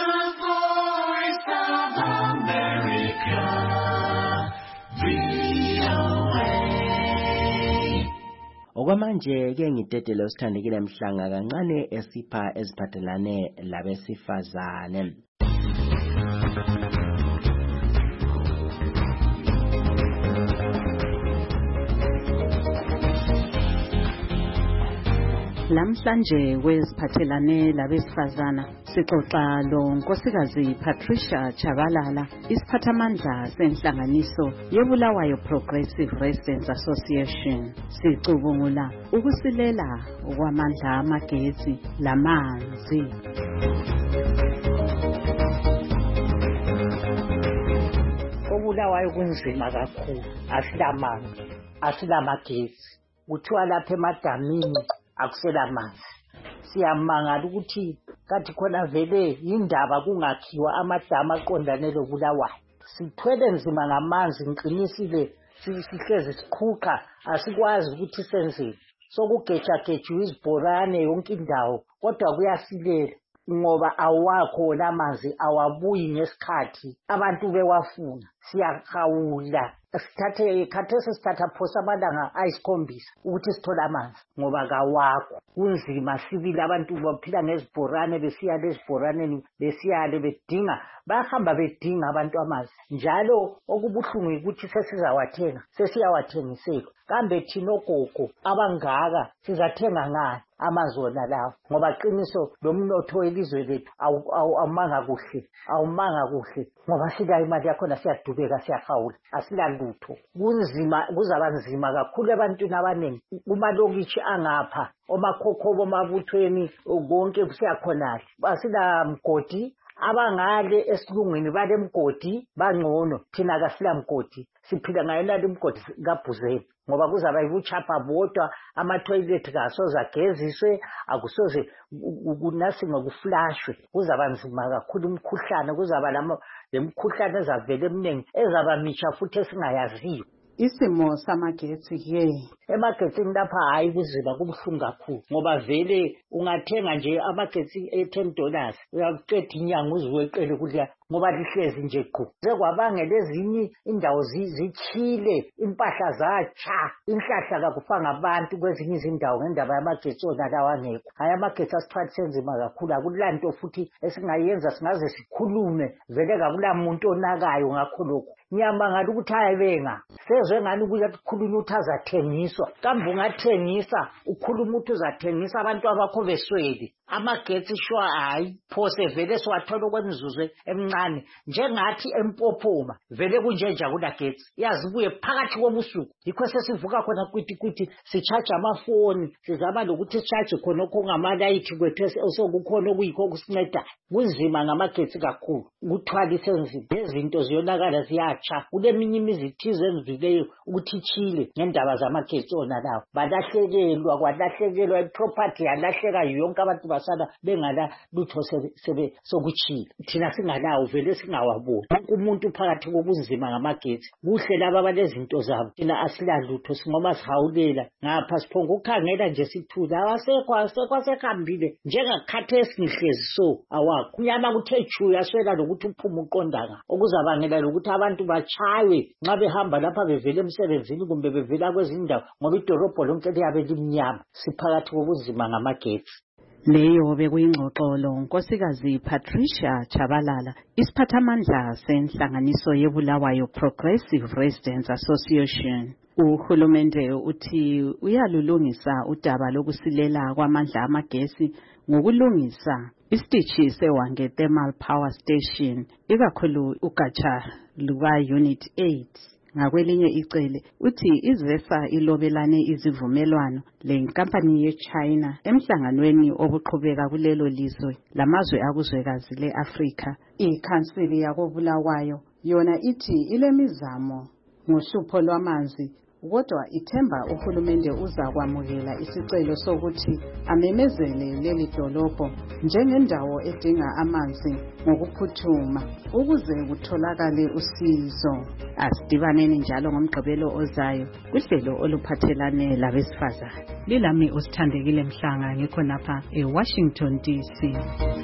Okwamanje ke ngidedele usithandekile mhlanga kancane esipha eziphathelane labesifazane. Lamhlanje kweziphathelane labesifazana sixoxa lo Nkosikazi Patricia Chabalala, isiphathamandla senhlanganiso yeBulawayo Progressive Residents Association. Sicubungula ukusilela kwamandla amagetsi lamanzi. Obulawayo kunzima kakhulu, asilamanzi, asilamagetsi. Kuthiwa lapha emadamini akusela manzi. Siyamangala ukuthi kathi khona vele indaba kungakhiwa amadamu aqondane loBulawayo. Sithwele nzima ngamanzi, ngiqinisile sihlezi siqhuqa, asikwazi ukuthi senzeni. Sokugejagejwa izibhorane yonke indawo, kodwa kuyasilela ngoba awakho lamanzi, awabuyi ngesikhathi abantu bewafuna. Siyahawula khathesi sithatha phosa amalanga 7 ukuthi sithola amanzi ngoba kawakho. Kunzima sibili, abantu baphila ngezibhorane, besiya lezibhoraneni besiyale bedinga, bahamba bedinga abantu amanzi njalo. Okubuhlungu ukuthi sesiyawathengiselwa. Kambe thina ogogo abangaka sizathenga ngani amanzi wona lawo? Ngoba qiniso lomnotho welizwe lethu awumanga kuhle ngoba sila imali yakhona siyadubeka, siyahawula, asilalutho. Kunzima, kuzaba nzima kakhulu ebantwini abaningi kumalokitshi angapha, omakhokhobo, mabuthweni, konke kusiyakhonale. Basila mgodi, abangale esilungwini bale mgodi bangcono, thina kasila mgodi. Siphila ngayona le mgodi kaBhuzeni ngoba kuzaba yibuchapha bodwa, ama-toilet kasoze ageziswe, akusoze kunasinga kuflashwe. Kuzaba nzima kakhulu, imikhuhlane, kuzaba lemkhuhlane ezavele eminingi ezabamitsha futhi esingayaziyo. Isimo samagetsi ke Emagetsini lapha hayi kuzima kubuhlungu kakhulu ngoba vele ungathenga nje amagetsi $10 uyakuqeda inyanga uziweqele kudla ngoba lihlezi nje qhu. Sekwabangela ezinye indawo zichile, impahla zatsha, inhlahla kakufanga abantu kwezinye izindawo ngendaba yamagetsi ona lawa angekho. Hayi amagetsi asiphathise nzima kakhulu, akulanto futhi esingayenza singaze sikhulume vele kakulamuntu onakayo ngakho lokho. Ngiyamangala ukuthi hayibenga sezwe ngani ukukhulunywa ukuthi azathengiswa. Kambe ungathengisa ukhuluma ukuthi uzathengisa abantu abakho besweli. Amagetsi shwa hayi phose vele siwathola kwemizuzu emncane njengathi empophoma vele kunjenja kunagetsi yazibuye phakathi kobusuku. Yikho sesivuka khona kwiti sicharge amafoni sizama lokuthi sicharge khona okungamalayithi kwethu osokukhona okuyikho kusinceda. Kunzima ngamagetsi kakhulu ukuthwalisa enzima izinto ziyonakala ziyatsha. Kuleminye imizi ithize enzileyo ukuthi ichile ngendaba zamagetsi ona lawo. Balahlekelwa kwalahlekelwa iproperty yalahleka yonke abantu basala bengala lutho sebe sokuchila. Thina singalawo vele singawaboni. Umuntu phakathi kobunzima ngamagetsi. Kuhle laba abalezinto zabo. Thina asilalutho singoma sihawulela ngapha siphonga ukukhangela nje sithula awasekho asekhambile njengakhathesi ngihlezi so awakho. Kunyama kuthe chu yaswela lokuthi uphuma uqondanga okuzabangela lokuthi abantu bachaywe nxa behamba lapha bevele emsebenzini kumbe bevela kwezindawo ngoba idolobho lonke liyabe limnyama. Siphakathi kobunzima ngamagetsi. Leyo bekuyingxoxo lonkosikazi Patricia Chabalala, isiphathamandla senhlanganiso yeBulawayo Progressive Residents Association. Uhulumende uthi uyalulungisa udaba lokusilela kwamandla amagesi ngokulungisa isitishi seWange Thermal Power Station, ikakhulu ugatsha luka Unit 8. Ngakwelinye icele uthi izesa ilobelane izivumelwano lenkampani yeChina emhlanganweni obuqhubeka kulelo lizwe lamazwe akuzwekazi leAfrika. Ikhansili yakoBulawayo yona ithi ilemizamo ngohlupho lwamanzi kodwa ithemba uhulumende uzakwamukela isicelo sokuthi amemezele leli dolobho njengendawo edinga amanzi ngokuphuthuma ukuze kutholakale usizo. Asidibaneni njalo ngomgqibelo ozayo kuhlelo oluphathelane labesifazane. Lilami usithandekile Mhlanga ngikho napha eWashington DC.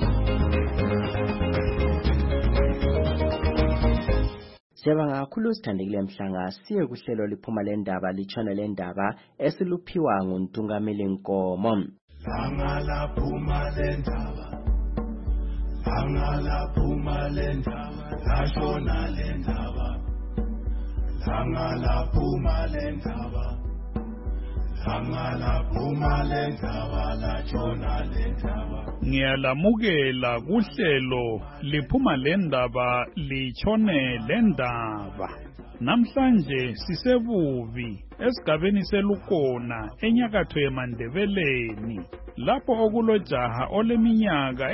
Siyabonga kakhulu Sithandekile Mhlanga. Siye kuhlelo liphuma lendaba litshona lendaba esiluphiwa nguNtungameli Nkomo. Langa laphuma lendaba, langa laphuma lendaba, lashona lendaba, langa laphuma lendaba, langa laphuma lendaba, lashona lendaba. Ngiyalamukela kuhlelo liphuma lendaba litshone lendaba. Namhlanje sisebubi esigabeni selukona enyakatho yeMandebeleni lapho okulojaha oleminyaka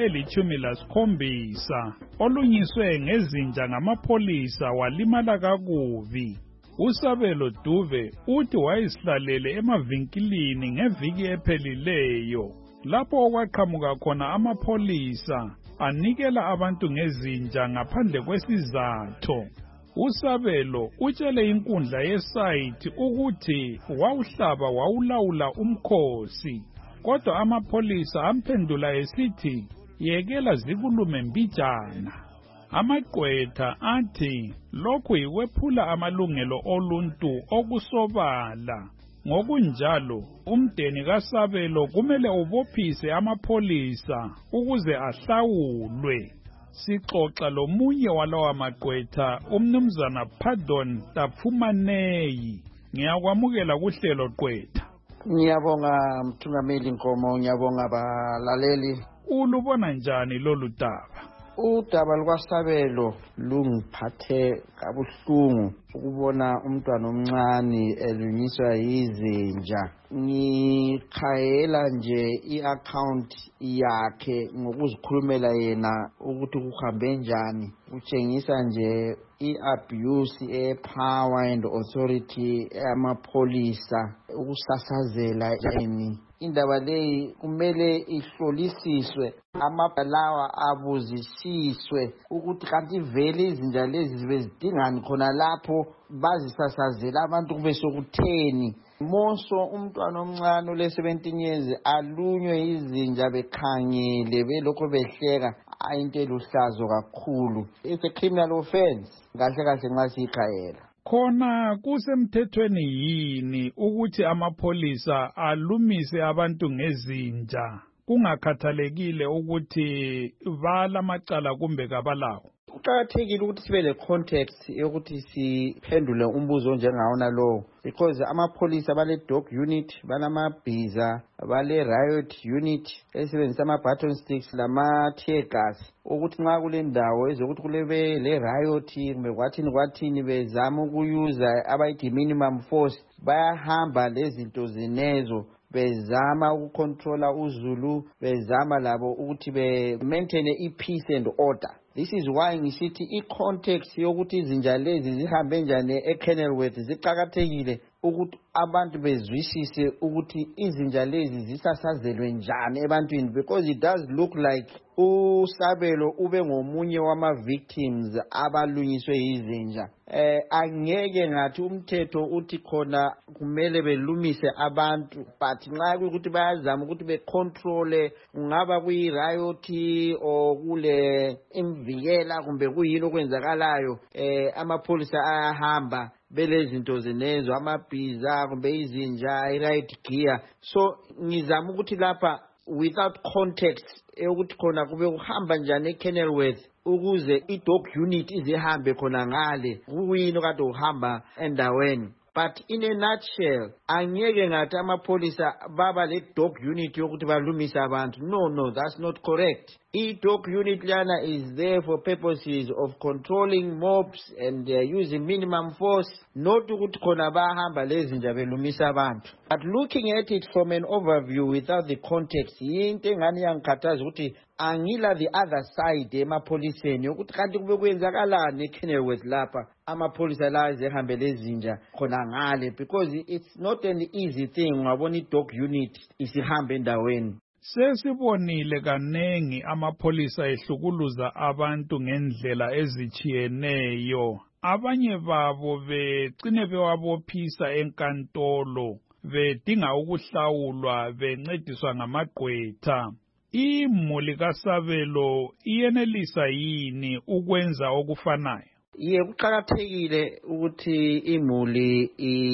eli-17 olunyiswe ngezinja ngamapholisa walimala kakubi. Usabelo Duve uthi wayesihlalele emavinkilini ngeviki ephelileyo lapho okwaqhamuka khona amapholisa anikela abantu ngezinja ngaphandle kwesizatho. Usabelo utshele inkundla yesayithi ukuthi wawuhlaba wawulawula umkhosi, kodwa amapholisa amphendula esithi yekela zikulume mbijana. Amagqwetha athi lokhu yikwephula amalungelo oluntu okusobala. Ngokunjalo umdeni kaSabelo kumele ubophise amapholisa ukuze ahlawulwe. Sixoxa lomunye walawa magqwetha umnumzana Pardon Tapfumaneyi. Ngiyakwamukela kuhlelo gqwetha. Ngiyabonga Mthungameli Nkomo, ngiyabonga balaleli. Ulubona njani lolu daba? Udaba lukaSabelo lungiphathe kabuhlungu ukubona umntwana omncane elunyiswa yizinja. Ngikhayela nje i-account yakhe ngokuzikhulumela yena ukuthi kuhambe njani. Kutshengisa nje i-abuse e-power and authority amapholisa ukusasazela indaba leyi kumele ihlolisiswe, amabhalawa abuzisiswe ukuthi kanti vele izinja lezi zibe zidingani khona lapho bazisasazela abantu kube sokutheni. Monso umntwana omncane ole-17 years alunywe izinja bekhangele belokho behleka, ayinto eluhlazo kakhulu. It's a criminal offense kahle kahle nxa siyikhayela. Khona kusemthethweni yini ukuthi amapholisa alumise abantu ngezinja kungakhathalekile ukuthi balamacala kumbe kabalawo? Kuqakathekile ukuthi sibe le context yokuthi siphendule umbuzo onjengawona lowo, because amapholisa bale dog unit, balamabhiza, bale riot unit esebenzisa ama-baton sticks lama tear gas, ukuthi nxa kule ndawo ezokuthi kulebe le riot kumbe kwathini bezama ukuyuza abayithi minimum force, bayahamba lezinto zinezo bezama ukucontrola uzulu, bezama labo ukuthi be-maintain i-peace and order. This is why ngisithi i-context yokuthi izinja lezi zihambe njani eKenilworth ziqakathekile ukuthi abantu bezwisise ukuthi izinja lezi zisasazelwe njani ebantwini, because it does look like uSabelo ube ngomunye wama-victims abalunyiswe yizinja. Angeke ngathi umthetho uthi khona kumele belumise abantu, but nxa kuyikuthi bayazama ukuthi becontrole, kungaba kuyi-riot or kule imvikela kumbe kuyini okwenzakalayo, amapholisa ayahamba belezinto zinezo, amabhiza kumbe izinja, i-riot gear. So ngizama ukuthi lapha without context ukuthi khona kube kuhamba njani eKenilworth ukuze i-dog unit izihambe khona ngale, kuyini kade uhamba endaweni. But in a nutshell, angeke ngathi amapholisa baba le dog unit yokuthi balumise abantu. No, that's not correct. I-dog unit lana is there for purposes of controlling mobs and using minimum force, not ukuthi khona bahamba lezinja belumisa abantu. But looking at it from an overview without the context, yinto engani yangikhathaza ukuthi angila the other side emapholiseni yokuthi kanti kube kwenzakalani eKenilworth lapha amapholisa la ezihambe lezinja khona ngale, because it's not an easy thing ngabona i-dog unit isihambe endaweni. Sesibonile kanengi amapholisa ehlukuluza abantu ngendlela ezichiyeneyo, abanye babo becine bewabophisa enkantolo bedinga ukuhlawulwa bencediswa ngamagqwetha. Imuli kaSabelo iyenelisa yini ukwenza okufanayo? Kuqakathekile ukuthi imuli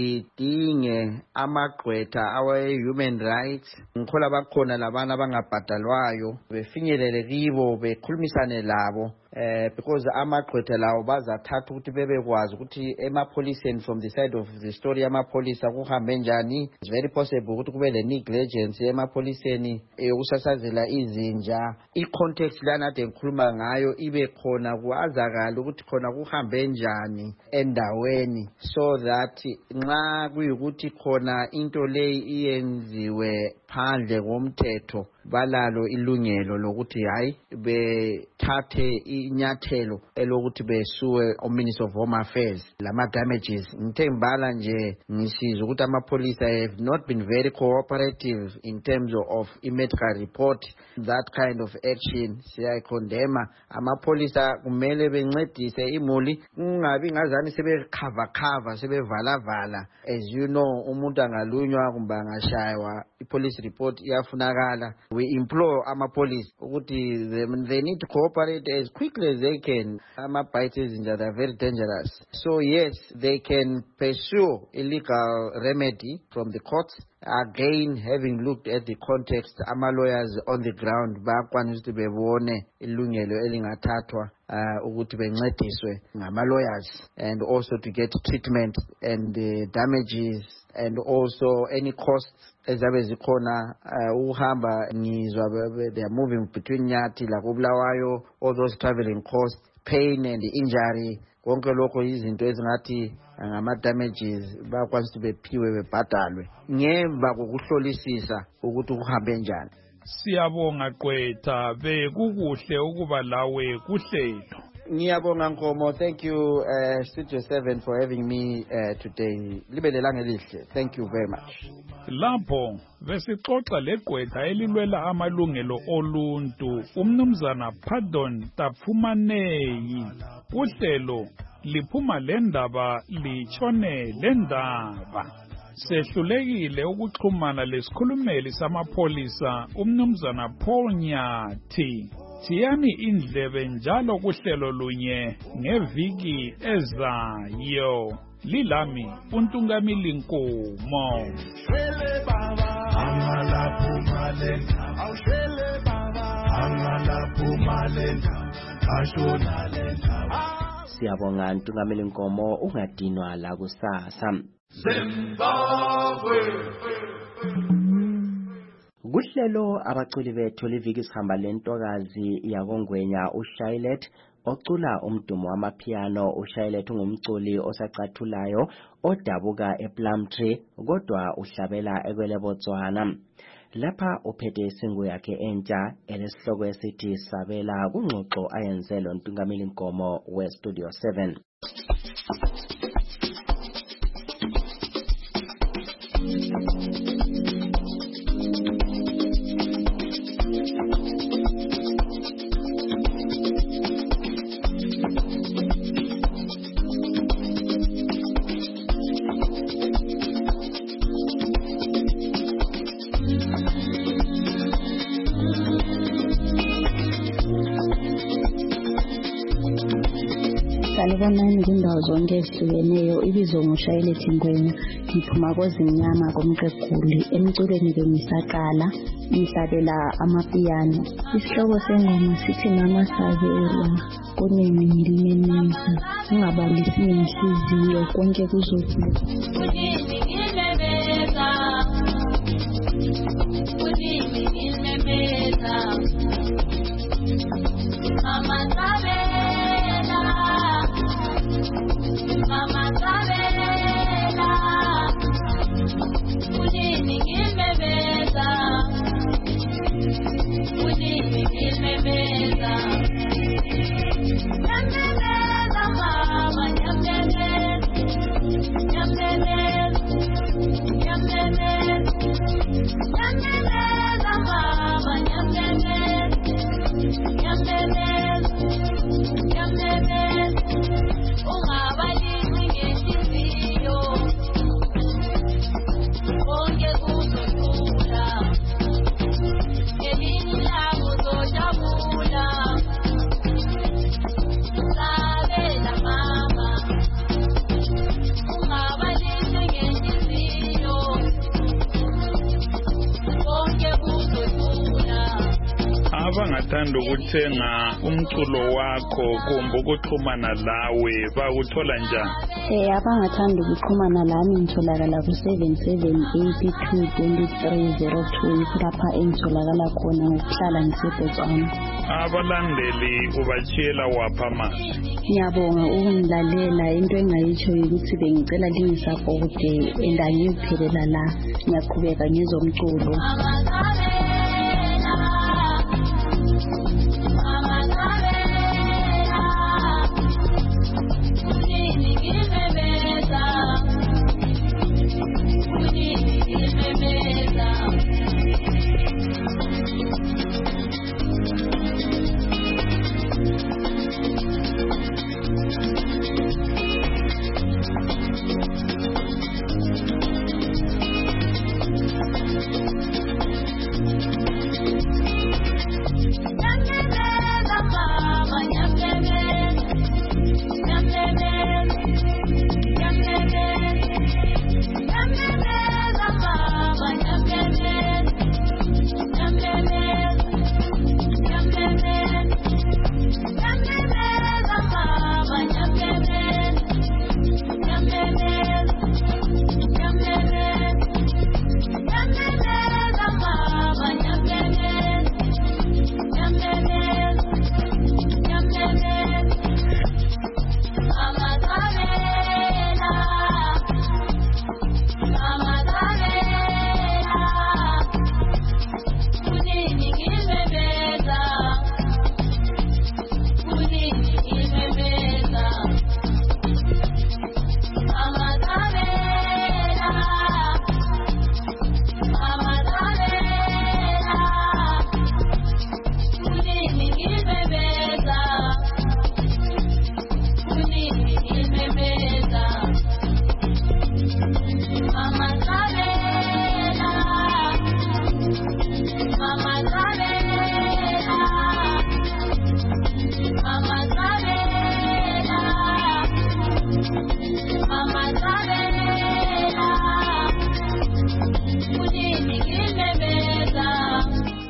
idinge amagqwetha awe-human rights. Ngikhola bakhona labana abangabhadalwayo befinyelele kibo bekhulumisane labo, because amagqwetha lawo bazathatha ukuthi bebekwazi ukuthi emapholiseni from the side of the story amapholisa kuhambe njani. It's very possible ukuthi kube le negligence emapholiseni yokusasazela izinja. I-context lana ade ngikhuluma ngayo ibe khona kuwazakala ukuthi khona kuhambe njani endaweni, so that nxa kuyikuthi khona into leyi iyenziwe phandle komthetho balalo ilungelo lokuthi hayi bethathe inyathelo elokuthi besuwe uMinister of Home Affairs lama damages. Ngithe ngibala nje ngisiza ukuthi amapholisa have not been very cooperative in terms of medical report. That kind of action siyayikondema. Amapholisa kumele bencedise imuli, kungabi ngazani sebekhava sebevala. As you know, umuntu angalunywa kumbe angashaywa, i-police report iyafunakala. We implore amapolice ukuthi they need to cooperate as quickly as they can. Ama-bites ezinja, they are very dangerous. So yes, they can pursue a legal remedy from the courts. Again, having looked at the context, ama-lawyers on the ground bayakwanisa ukuthi bebone ilungelo elingathathwa ukuthi bencediswe ngama-lawyers, and also to get treatment and damages, and also any costs ezabe zikhona uhamba ngizwa they are moving between Nyathi lakoBulawayo, all those traveling costs, pain and injury, konke lokho izinto ezingathi ngama-damages bakwanisa ukuthi bephiwe bebhadalwe ngemva kokuhlolisisa ukuthi kuhambe njani. Siyabonga gqwetha, bekukuhle ukuba lawe kuhlelo. Ngiyabonga Nkomo. Thank you, Studio 7, for having me today. Libele langa elihle. Thank you very much. Lapho besixoxa legqwetha elilwela amalungelo oluntu umnumzana Pardon Tafumaneyi. Uhlelo liphuma lendaba litshone lendaba. Sehlulekile ukuxhumana lesikhulumeli samapholisa umnumzana Paul Nyathi. Siyani indlebe njalo kuhlelo lunye ngeviki ezayo. Lilami uNtungamili Nkomo. Siyabonga Ntungamili Nkomo, ungadinwa la kusasa. Zimbabwe. Kuhlelo abaculi bethu liviki sihamba lentokazi yakongwenya uShailet ocula umdumo wamapiano. uShailet ungumculi osacathulayo odabuka ePlumtree kodwa uhlabela ekwele Botswana. Lapha uphethe isingu yakhe entsha elesihloko esithi Sabela kungxoxo ayenze lo Ntungamili Nkomo weStudio 7. Salibonani kundawo zonke ezihlukeneyo. Ibizo nguShailet Ngwenya, ngiphuma koZimnyama komqeguli. Emculweni bengisaqala ngihlabela amapiano. Isihloko sengoma sithi mama Sabela kunini ngilimemeza ungabalisi inhliziyo konke kuzokuhle. Mama Sabela, Mama Sabela, unini ngimemeza, unini ngimemeza, nyamemeza mama, nyamemeza, nyamemeza, nyamemeza, nyamemeza mama, nyamemeza, nyamemeza, nyamemeza. Ungabalisi ngenhliziyo konke kuzothula, ngelinye ilanga uzojabula. Sabela mama, ungabalisi ngenhliziyo konke kuzothula. Abangathanda ukuthenga umculo wakho kumbe ukuxhumana lawe bakuthola njani? Abangathanda ukuxhumana lami ngitholakala ku77822302 lapha engitholakala khona ngokuhlala ngiseBotswana. Abalandeli ubatshiyela wapha manje? Ngiyabonga ukungilalela. Into engayitsho ukuthi bengicela lingisaphote endangiziphelela la. Ngiyaqhubeka ngizomculo.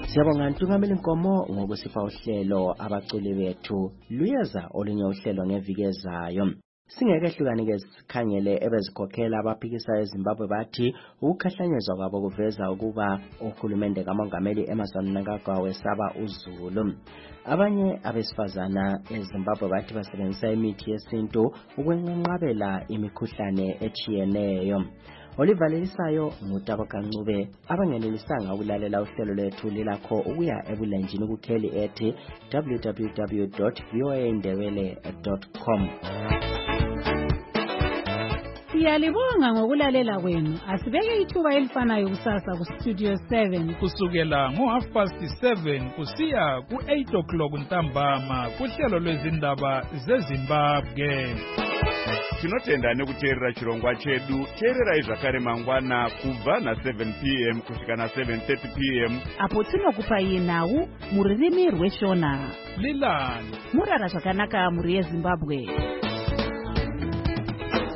Siyabonga Ntungameli Nkomo ngokusipha uhlelo abaculi bethu luyeza olunye uhlelo ngeviki ezayo. Singeke hlukane-ke sikhangele ebezikhokhela abaphikisa eZimbabwe bathi ukukhahlanyezwa kwabo kuveza ukuba uhulumende kamongameli Emmerson Mnangagwa wesaba uZulu. Abanye abesifazana eZimbabwe bathi basebenzisa imithi yesintu ukwenqabela imikhuhlane etshiyeneyo. Olivalelisayo nguTabokancube abangenelisanga ukulalela uhlelo lwethu lilakho ukuya ebulenjini kukheli ethi www.voaindebele.com. Siyalibonga ngokulalela kwenu. Asibeke ithuba elifanayo kusasa ku Studio 7 kusukela ngo7:30 kusiya ku8 ntambama kuhlelo lwezindaba zeZimbabwe. Tinotenda nekuteerera chirongwa chedu. Teererai zvakare mangwana kubva na7 p.m. kusvika na7:30 p.m. apo tinokupa iye nhau mururimi rweshona. Lilani murara zvakanaka muri yeZimbabwe.